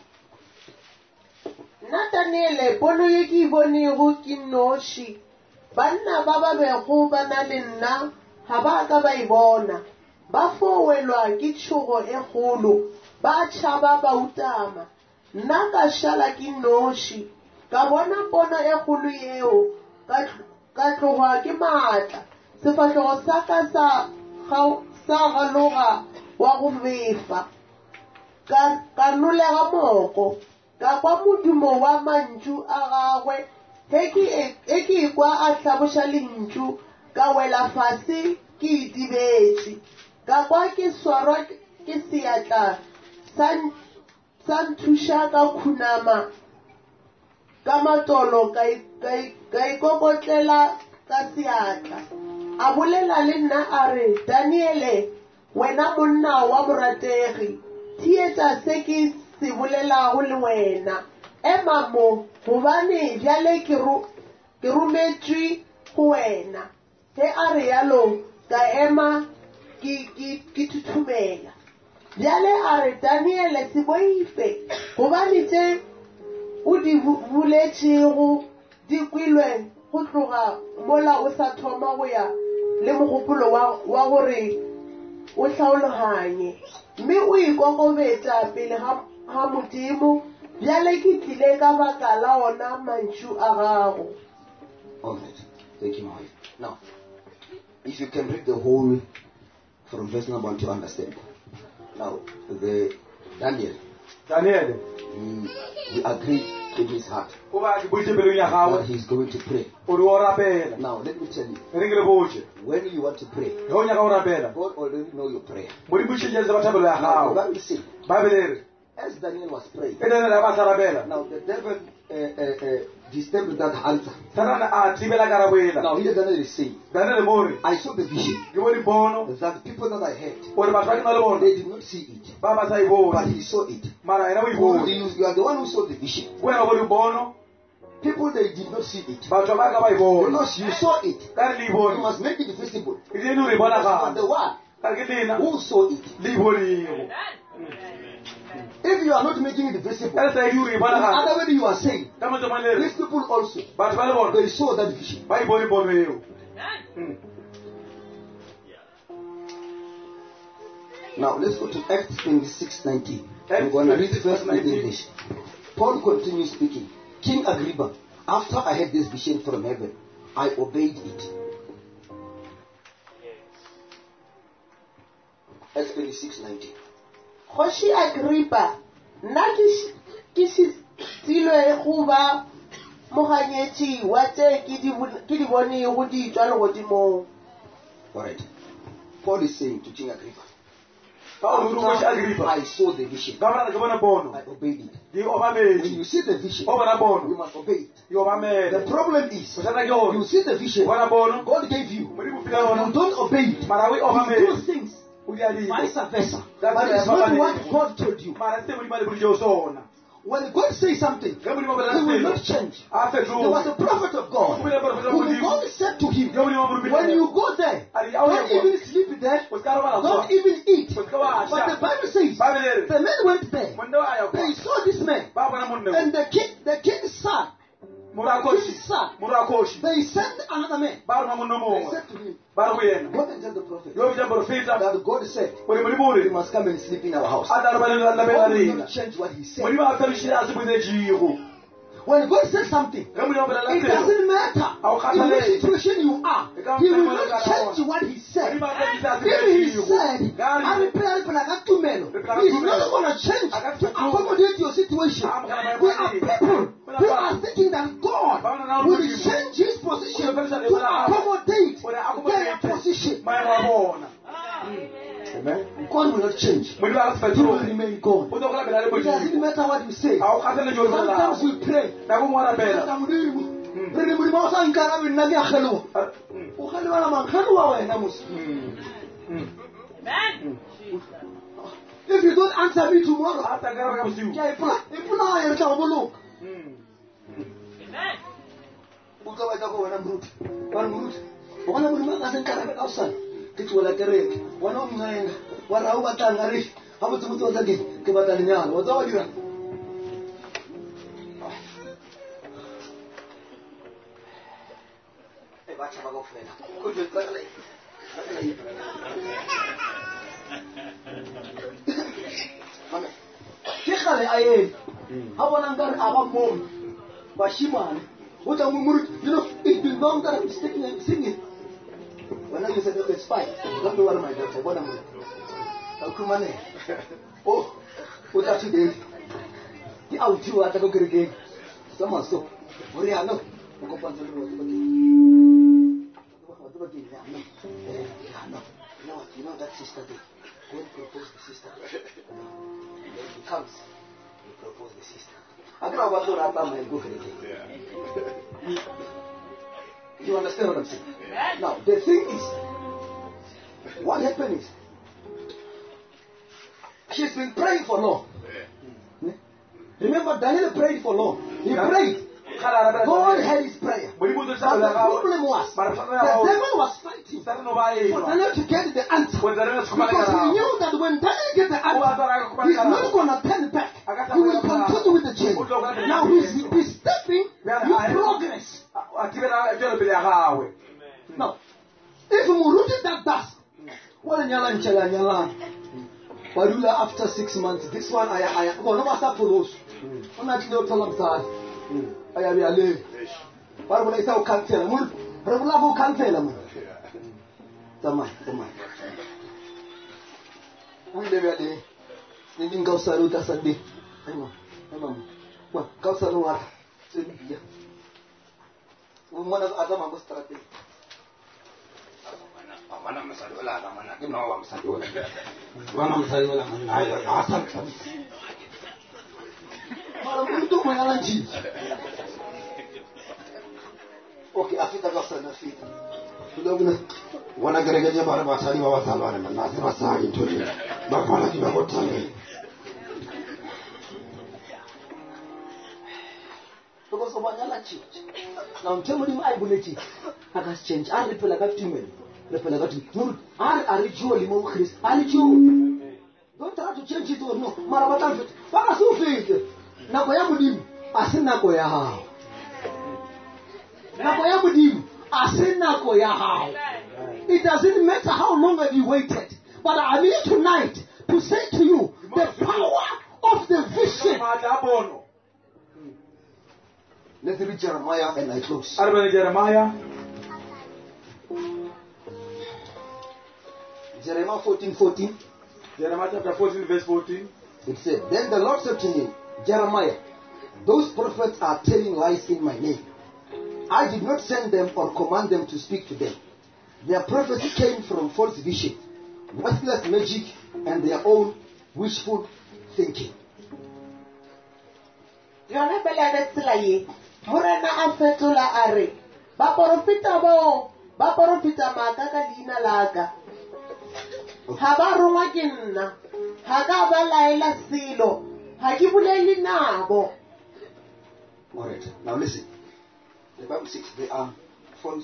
Nathaniel, bono ye ki bone go ki noshi. Banna ba ba be go bana le nna ha ba ka ba ibona. Ba fowelwa ke tshogo e golo. Ba tshaba ba utama. Nna ka shala ki noshi. Ka bona pono e golo eo. Ka tloga ke matla. Sefatlhogo sa ka sa galoga wa go befa. Ka nolega moko. Ka kwa modumo wa mantšu a gagwe e ke kwa a hlabosha lentšu ka wela fase ke itibetše ka kwa ke swarwa ke seatla sa nthuša ka khunama ka matolo ka ikokotlela ka seatla a bolela le nna a re Daniele wena monna wa morategi thietša se ke se bolelago le wena ema mo gobane bjale ke rometšwe go wena ge a re yalo ka ema ke thuthumela bjale a re Daniele se boife gobane tše o di buletšego di kwilwe go tloga mola o sa thoma go ya le mogopolo wa gore o tlhaolohanye mme o ikokobetsa pele ha Modimo bjale ke tlile ka baka la ona mantšu a gago. All right. Thank you, my wife. Now, if you can read the whole from verse number 1 to understand. Now, Daniel, he agreed in his heart that he's going to pray. Now, let me tell you, when you want to pray, God already knows your prayer. Now, the Bible says, as Daniel was praying, now the devil disturbed that answer. Now here Daniel is saying, I saw the vision that people that I had, they did not see it, but he saw it. You are the one who saw the vision. People, they did not see it, because you saw it. You must make it visible. You are the one who saw it. If you are not making it visible, in other way you are saying, these people also, they saw that vision. Now let's go to Acts 26:19. I'm going to read first in English. Paul continues speaking. King Agrippa, after I had this vision from heaven, I obeyed it. Acts 26:19. Kgoši Agrippa, nna ke silwe go ba moganyetši wa tše ke di bonego di tšwa legodimong. All right. Paul is saying to King Agrippa, I saw the vision. I obeyed it. When you see the vision, you must obey it. The problem is, you see the vision, God gave you, you don't obey it. You do things vice versa. But it's not what God told you. When God says something, He will not change. There was a prophet of God who God said to him, when you go there, don't even sleep there, don't even eat. But the Bible says, the men went there, they saw this man, and the king's son, they sent another man. They said to him, go and tell the prophet that God said, you must come and sleep in our house. God will not change what He said. When God says something, it doesn't matter in which situation you are. He will not change what He said. If He said, He is not going to change to accommodate your situation. There are people who are thinking that God will change His position to accommodate their position. Amen. God will not change. He will remain God. It doesn't matter what you say. Sometimes we pray. If you don't answer me tomorrow, it's been long that I'm singing. When I said, okay, it's fine. Don't be worried, my daughter. What am I? Oh, what are you doing? The out you are the good again. Someone so. What do you know? You know that sister there. Go and propose the sister. And then he comes. He proposes the sister. I don't know what to wrap up and go for it. You understand what I'm saying? Now, the thing is, what happened is, she's been praying for long. Remember, Daniel prayed for long. He prayed. God had his prayer. But the problem was, the devil was fighting for Daniel to get the answer. Because he knew that when Daniel gets the answer, he's not going to turn back. He will continue with the change. Now he's stepping with progress. Now, if you rooted that dust, Well, Nyalan. Wadula after 6 months. This one, I well, no matter for those. I'm not going to tell them that. I really. But when I say can't tell them, Rabula can't tell them. Come on. I'm really. Didn't go Saruta Sunday. I'm on. Well, go Saruta. One of Adam was starting. Mana masalah mana kita nak masalah. Mana masalah mana asal. Malam itu mana lanci? Okay, after that was enough. Sudah guna. Wana gereja baru bahasa di bawah saluran mana bahasa itu. Bagaimana kita buat sana? Because semuanya lanci. Now tell me I boleh cik. Akas change. Ada pelagak timel. Are ritual in Christ. Don't try to change it or no. Marabatan. Parasu faith. Nakoyamudim. Asin Nakoya. Nakoyamudim. Asin Nakoya. It doesn't matter how long have you waited. But I'm here tonight to say to you the power of the vision. Let's read Jeremiah and I close. Jeremiah 14:14. Jeremiah chapter 14 verse 14. It said, then the Lord said to me, Jeremiah, those prophets are telling lies in my name. I did not send them or command them to speak to them. Their prophecy came from false vision, worthless magic, and their own wishful thinking. Habarunga kinna hakaba laila silo hakibuleli nabo. Alright, now listen. The Bible says they are false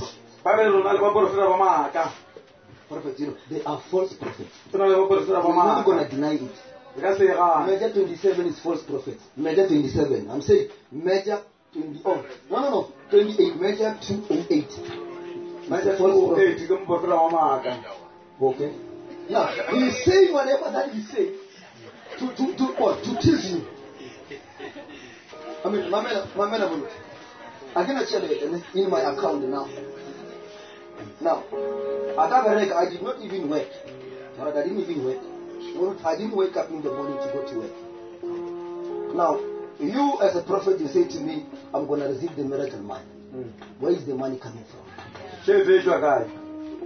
prophets. They are false prophets. I'm not going to deny it. Measure 27 is false prophets. Measure 27. I'm saying measure 20. Oh, no. 28. Measure 2 and 8. Measure false prophets. Okay. Now, he is saying whatever that he says to tease you. I mean, my I can tell you in my account now. Now, at Agarek, I did not even work. I didn't even work. I didn't wake up in the morning to go to work. Now, you as a prophet, you say to me, I'm going to receive the miracle money. Where is the money coming from?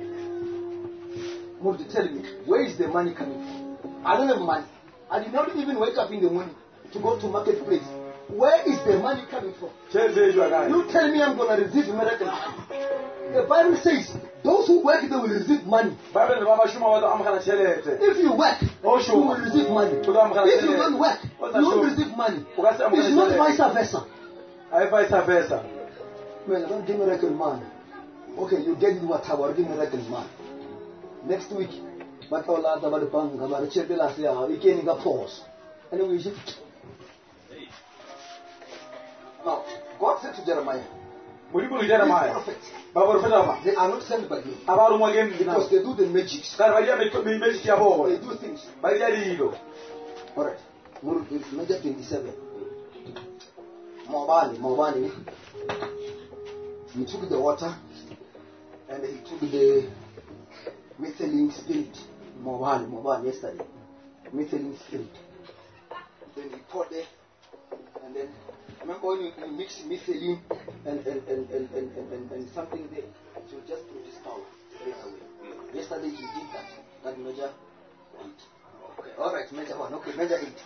Tell me, where is the money coming from? I don't have money. I did not even wake up in the morning to go to marketplace. Where is the money coming from? You tell me I'm going to receive miracle. The Bible says, those who work, they will receive money. If you work, you will receive money. If you don't work, you won't receive money. It's not vice versa. Man, I don't give miracle money. Okay, you get it whatever, I'll give miracle money. Next week, now, God said to Jeremiah, these prophets, they are not sent by me because they do the magics. They do things. Alright, Measure 27. Mobali. He took the water and he took the methylene spirit. Mobile yesterday. Methylene spirit. Then he poured it, and then remember when you mix methylene and something there, it will just produce power straight away. Yesterday he did that. That measure 8. Okay, alright, measure 1. Okay, measure 8.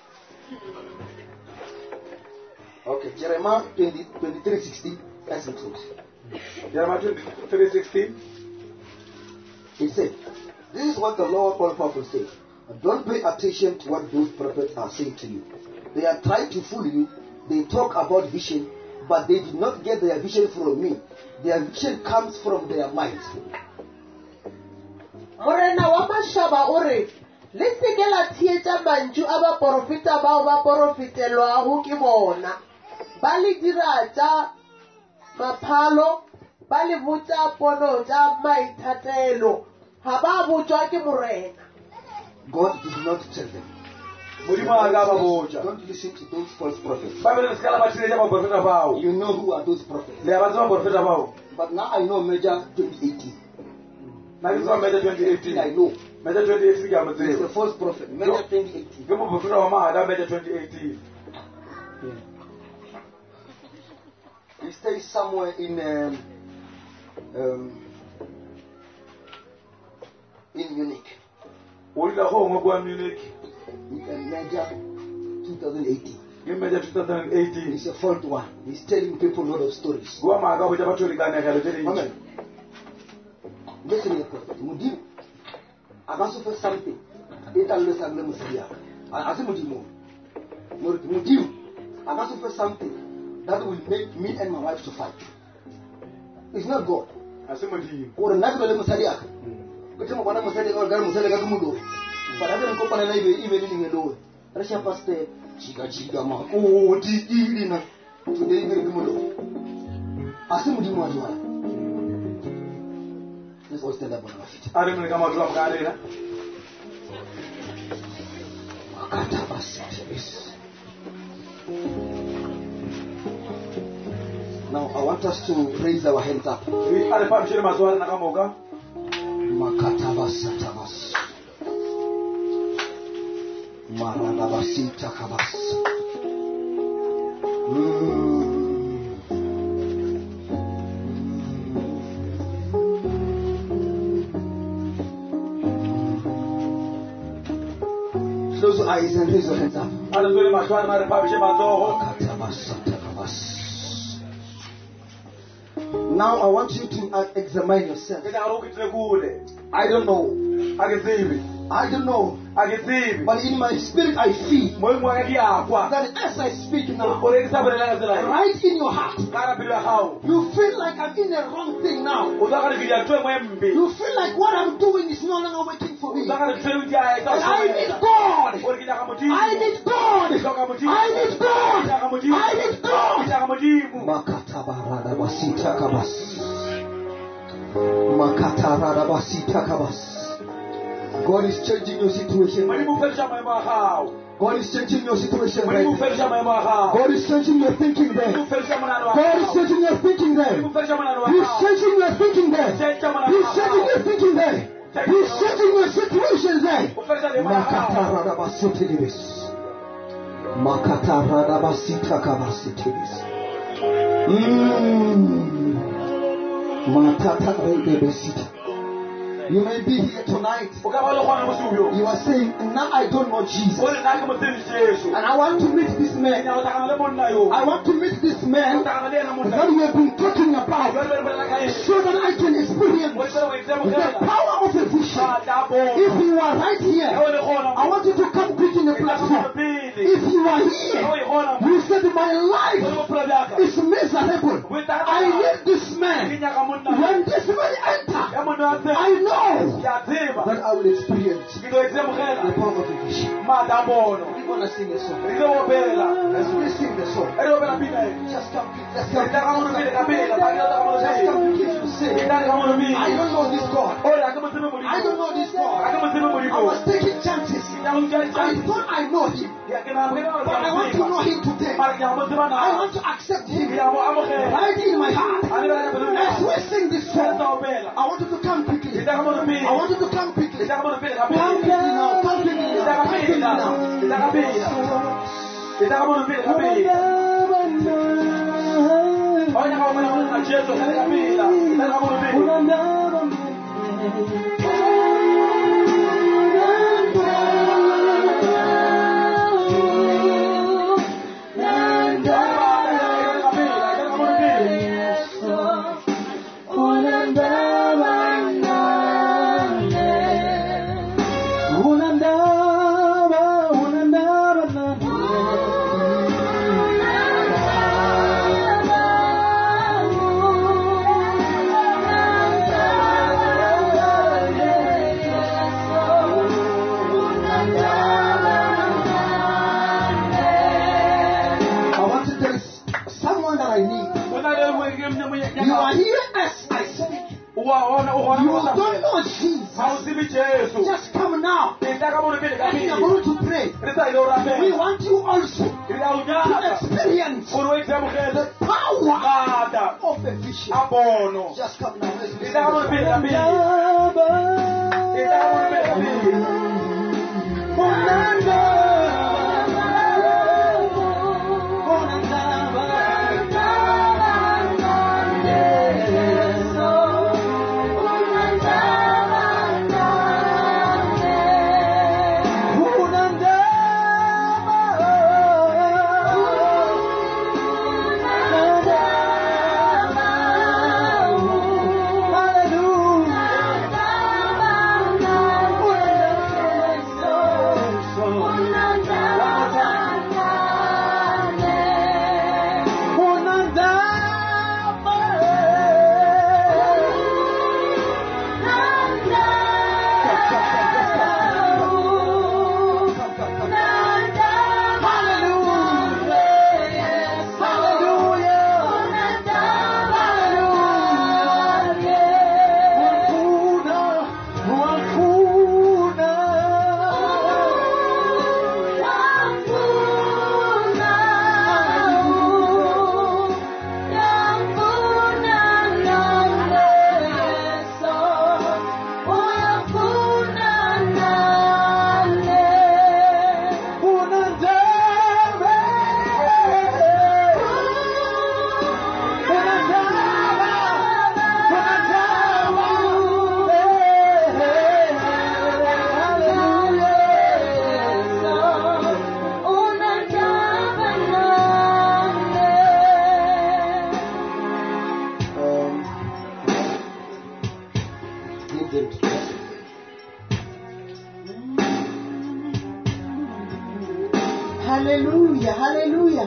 Okay, Jeremiah 23:16. That's the truth. Jeremiah 23:16. He said, this is what the Lord All-Powerful says. Don't pay attention to what those prophets are saying to you. They are trying to fool you. They talk about vision, but they did not get their vision from me. Their vision comes from their minds. Morena wa mashaba ore le sekela thietsa mantšu a ba profeta bao ba profetelwago ke bona ba le dira tša maphalo ba le botša pono tša maithatelo ha ba botswa ke morena. God did not tell them. Don't listen to those false prophets. You know who are those prophets. But now I know Major 2018. I know. He's a false prophet. Major 2018. He stays somewhere in Munich. Major 2018. He's a fault one. He's telling people a lot of stories. Amen. Listen to the prophet. Mudim. I can suffer something. Mudim. I can suffer something that will make me and my wife to fight. It's not God. Or another Musadia. But I'm going to say, but I don't go on even in the door. Russia Pastor, Chiga, ma. Oh, Dina. Today, very good. Asimudi. This was the level of it. I don't come out of Galera. Now, I want us to raise our hands up. Makatabas. Maradabasita kabas. Close your eyes and raise your hands up. Now I want you to examine yourself. I don't know. I don't know. But in my spirit I feel that as I speak now, right in your heart, you feel like I'm in the wrong thing now. You feel like what I'm doing is no longer working for me. And I need God. I need God. I need God. I need God. God is changing your situation. God is changing your situation right now. God is changing your thinking there. God is changing your thinking there. He's changing your thinking there. He's changing your thinking there. He's changing your situation there. You may be here tonight. You are saying, now I don't know Jesus. And I want to meet this man. I want to meet this man that we have been talking about so that I can experience the power of a vision. If you are right here, I want you to come quick in the platform. If you are here, you said my life is miserable. I need this man. When this man enters, I know that I will experience the power of a vision. We're going to sing a song. Let's sing the song. Just come quick. Let's come quick. Just come quick to say, I don't know this God. I don't know this God. I was taking chances. I thought I know him. But I want to know him today. I want to accept him right in my heart. As we sing this song, I want you to come quickly. I want you to come quickly. Come quickly now. Come quickly now. Come quickly now. You are here as I speak. You don't know Jesus. Just come now. And we are going to pray. We want you also to experience the power of a vision. Just come now. Hallelujah, hallelujah.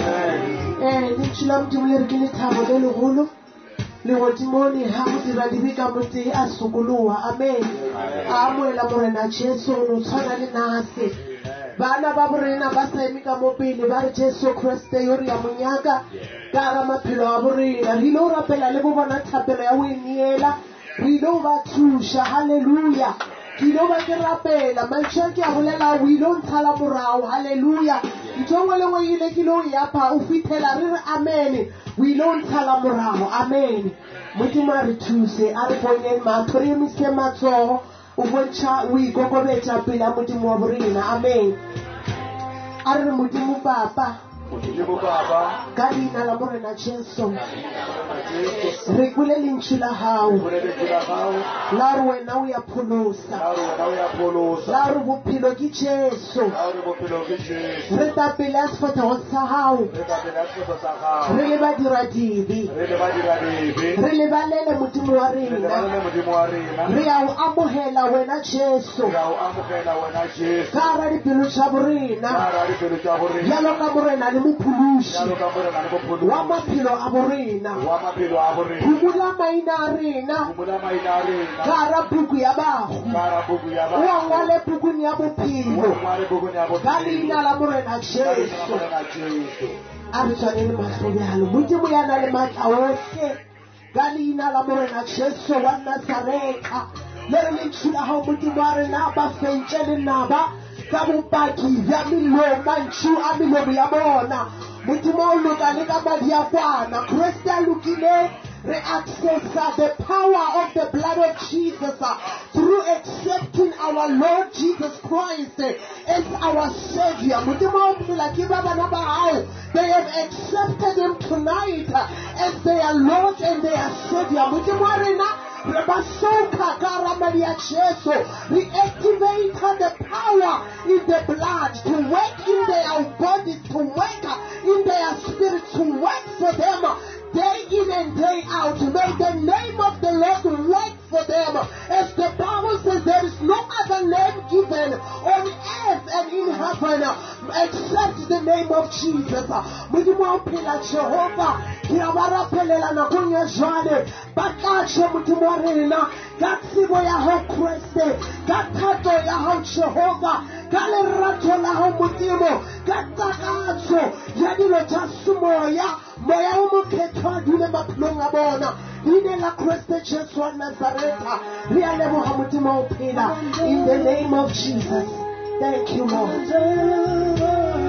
Amen. Nitshila mdumile ke lethabo le legolo le godimone ha go dira dibeka motse a sokoloa. Amen. A moela morena Jesu no tshwana le nase. Bana ba borena ba sa eme ka mo pele ba re Jesu Kriste yo re ya monyaka ka ra maphelo a borena re lo rapela le bo bona thapelo ya o eniela re lo ba thusha. Hallelujah. Kilo ba ke rapela mantsha ke a bolela o ile o ntshala morao. Hallelujah. Ntongwe le ngwe ile kilo ya pa o fithela re re amen o ile o ntshala morao. Amen. Modimo a re thuse a re bonye matho re emise matsogo o bontsha o ikokobetsa pele a Modimo wa borena. Amen. A re Modimo Papa ka leina la morena Jesu re kwele lentswe la hao la re wena o ya pholosa la re bophelo ke Jesu re tapele a sefatlhego sa hao re le badiradibi re lebalele Modimo wa rena re a o amogela wena Jesu ka ra dipelo tša borena bjalo ka morena le mophuloši wa maphelo a borena phumula maina a rena ka ra buku ya bago o a ngwale bukung ya bophelo ka leina la morena Jesu. A re tshwanele matlho bjalo Modimo ya na le maatla ohle ka leina la morena Jesu wa Nazareta le re lentswe la hao Modimo a rena ba fentse le naba ka bopaki bja mantšu a melomo ya bona Modimo o loka le ka madi a kwana Kriste a lokile re accessa the power of the blood of Jesus through accepting our Lord Jesus Christ as our Savior. Modimo o phela ke ba bana ba hao they have accepted him tonight as their Lord and their Savior. Modimo wa rena Rebasoka Karamaria Jesu, reactivate the power in the blood to work in their bodies, to work in their spirit, to work for them day in and day out. May the name of the Lord work for them. As the Bible says, there is no other name given on earth and in heaven except the name of Jesus. Modimo phela Jehova ke a ba rapelela nakong ya jwale ba tlatshe Modimo wa rena ka tsebo ya hao Kriste ka thato ya hao Jehova ka lerato la hao Modimo ka takatso ya dilo tša semoya moya o mokgethwa dule maphelong a bona In the name of Jesus. Thank you, Lord.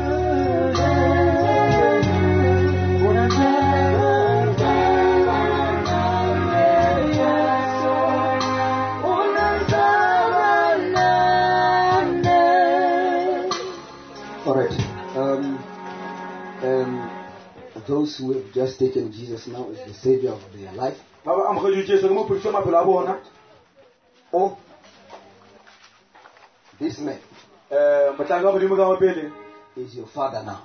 All right. Those who have just taken Jesus now as the Savior of their life, or this man is your father now.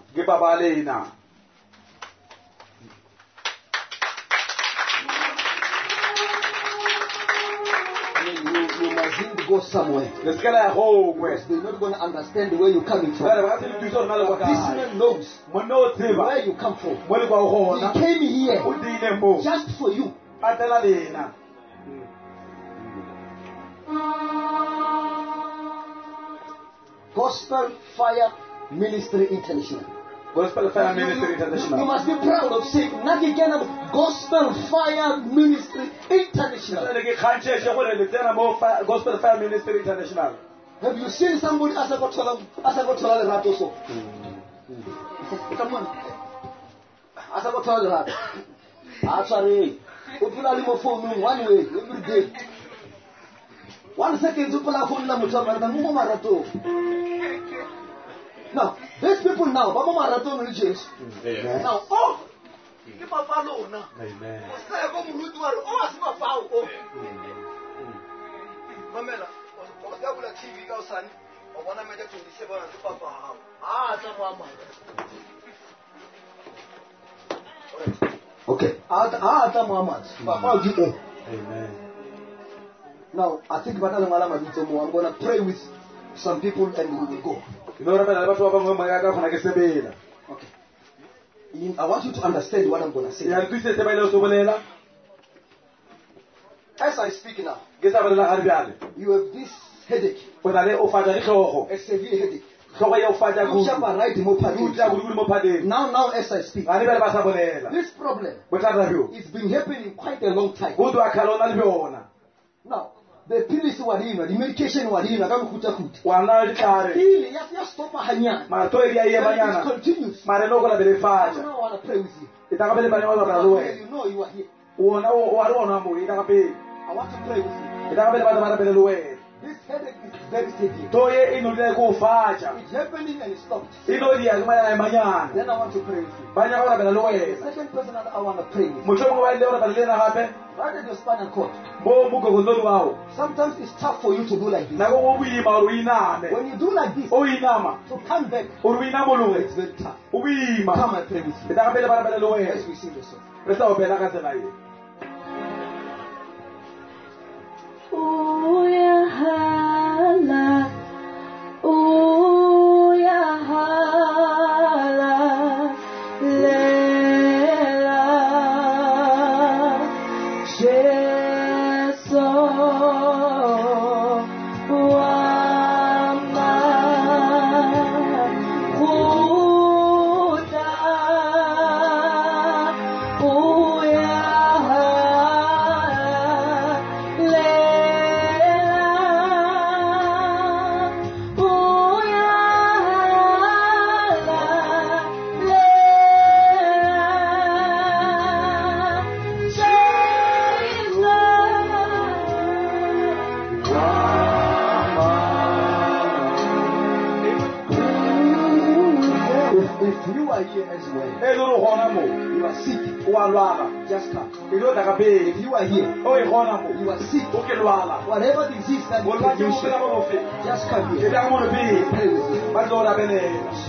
You must go somewhere. Because they're not going to understand where you're coming from. This man knows where you come from. He came here just for you. Gospel Fire Ministry International. Gospel Fire Ministry International. You must be proud of saying, Gospel Fire Ministry International. Gospel Fire Ministry International. Have you seen somebody as I got to the rat also? Come on. As I got to the rat. Actually, phone 1 way every day. 1 second to pull out phone number. Now, these people now, Baba Marathon religious. Now, give a follow now. Amen. Okay. Amen. Now, I think I'm going to pray with some people and we will go. Okay. I want you to understand what I'm going to say. As I speak now, you have this headache. A severe headache. Now as I speak, this problem it's been happening quite a long time. Now, the pills were in, the medication were in, it continues. I want to pray with you. You know you are here. I want to pray with you. This headache is very severe. It's happening and it stopped. Then I want to pray with you. The second person that I want to pray with. Right at your spinal cord. Sometimes it's tough for you to do like this. When you do like this, to come back, it's very tough. Come and pray with you. As we sing the song. Oh ya hala, oh ya hala, lela, Jesus, wama, kuda, oh ya hala, lela. If you are here as well, you are sick, just come. If you are here, you are sick, whatever disease that you can mention, just come here. Pray with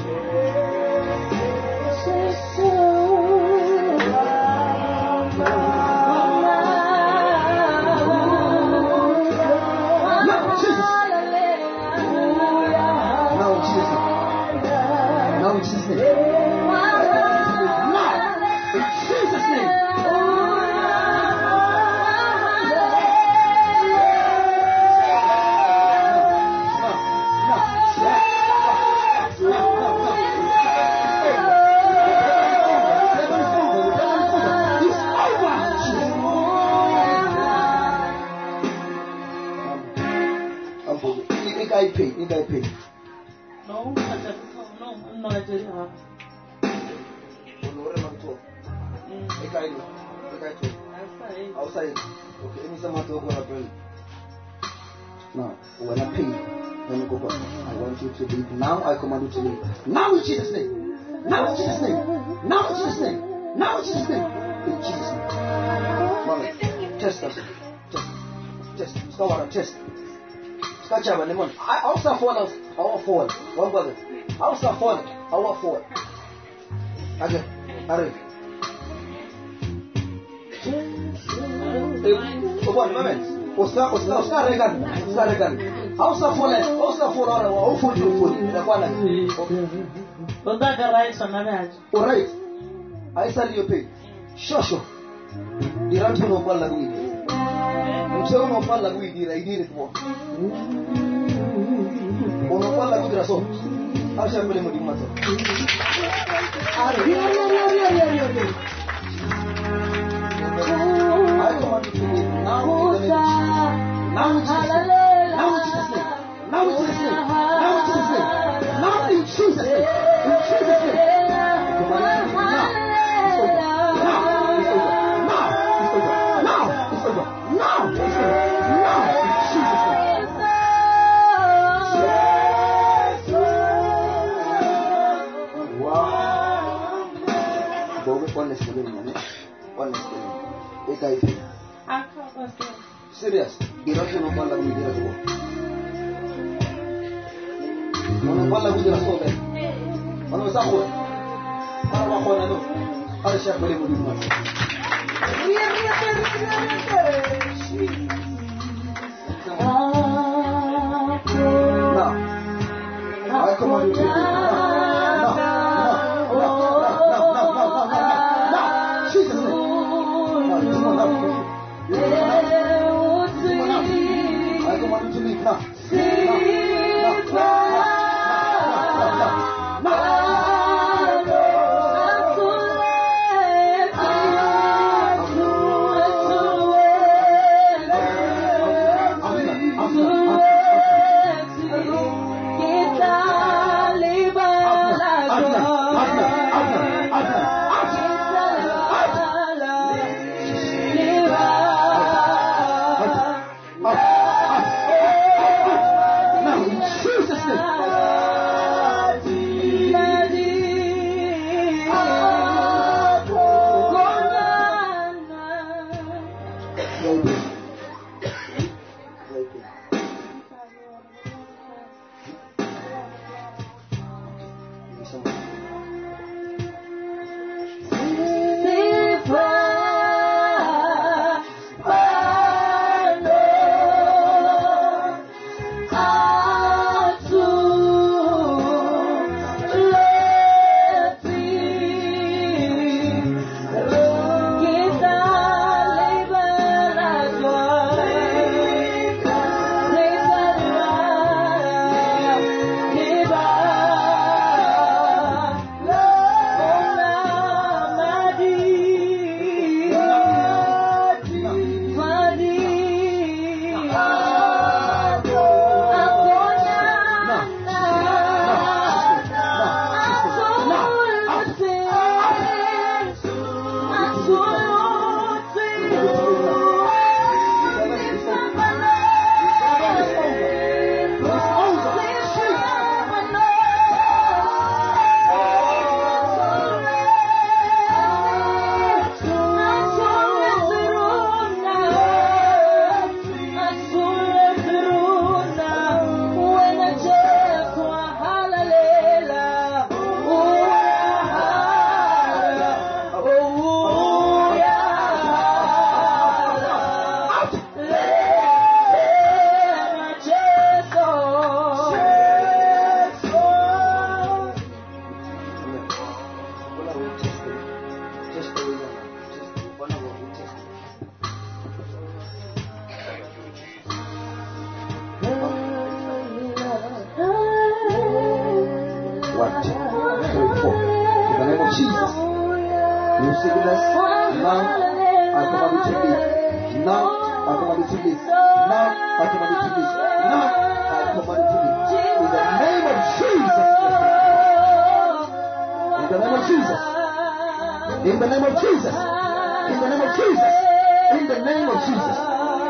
Now in Jesus' name. Now in Jesus' name. You guys pay. No, I'm not doing that. Outside. Okay, any someone to go up. Now, when I pay, then you go back. I want you to leave. Now I command you to leave. Now in Jesus' name. Now in Jesus' name. Now in Jesus' name. Now in Jesus' name. In Jesus' name. Mama, test us. Test. Stop. Test. Scratch out lemon. I'll start falling. I will fall. One brother. I'll start falling. I will fall. Okay. Hurry. One moment. Oscar Regan. I'll start falling. I'll start falling. I'll fall. Was that the right son of it? All right. I sell you pay. Sure. The run to no pala weed. So no pala weed. I did it more. No pala weed. So I shall believe in matter. I command you to leave now in the name. Now in Jesus' name. Now in Jesus' name. Now in Jesus' name. In Jesus' name. Serious. Direction of Allah will be there. One of Allah will be there. One of Sahur. Parawakhona. Arsha bale mudimma. Now, I command you to leave. Now. Jesus' name. I command you to leave now. In the name of Jesus. In the name of Jesus. In the name of Jesus.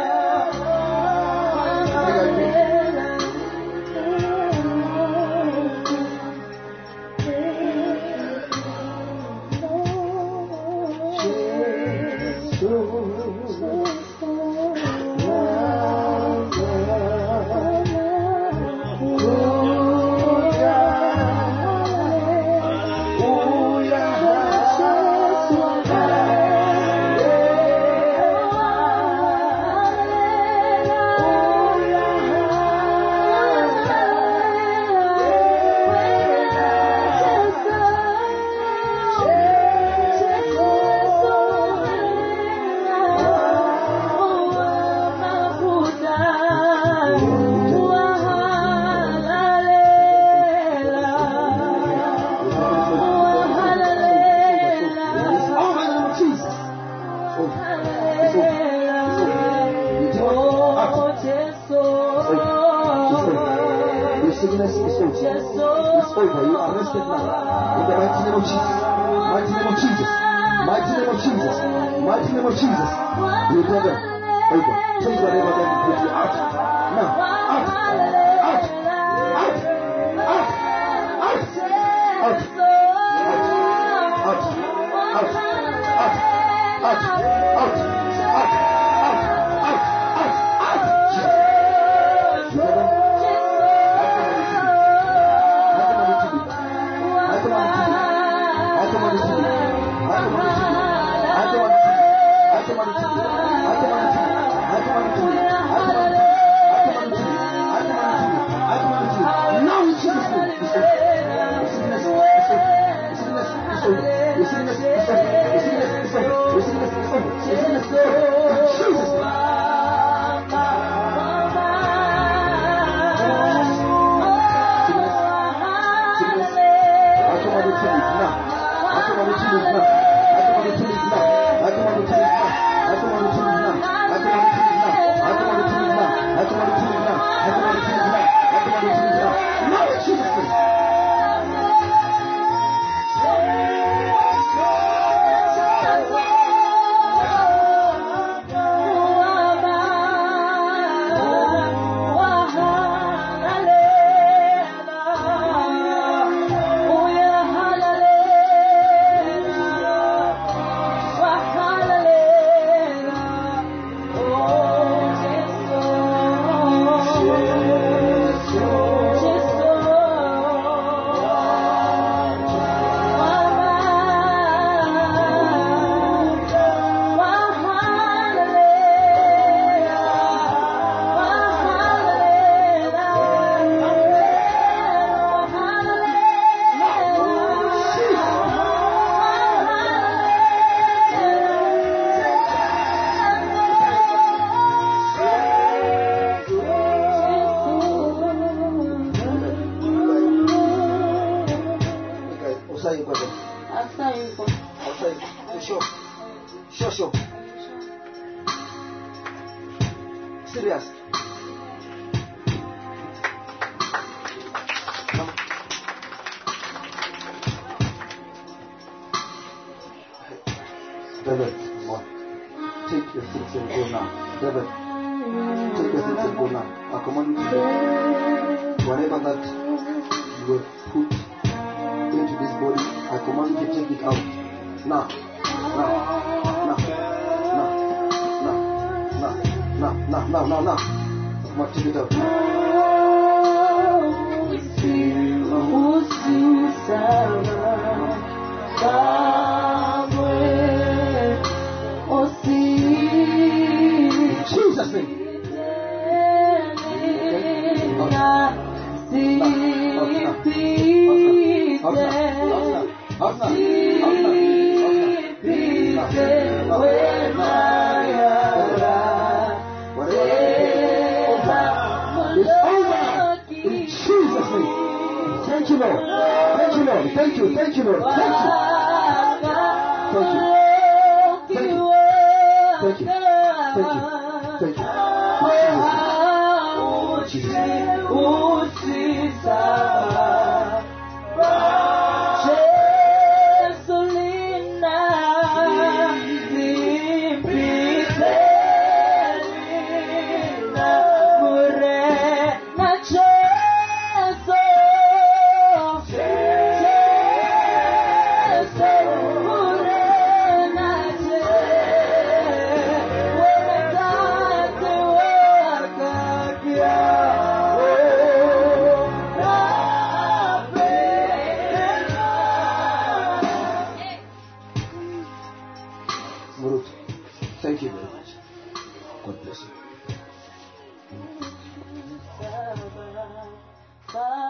Sure. Serious. David, take your things and go now. David, take your things and go now. I command you to go. Whatever that you were put into this body, I command you to take it out. Now. Come on, take it out. In Jesus' name. Thank you, Lord. Thank you, Lord. Thank you. Thank you very much. God bless you.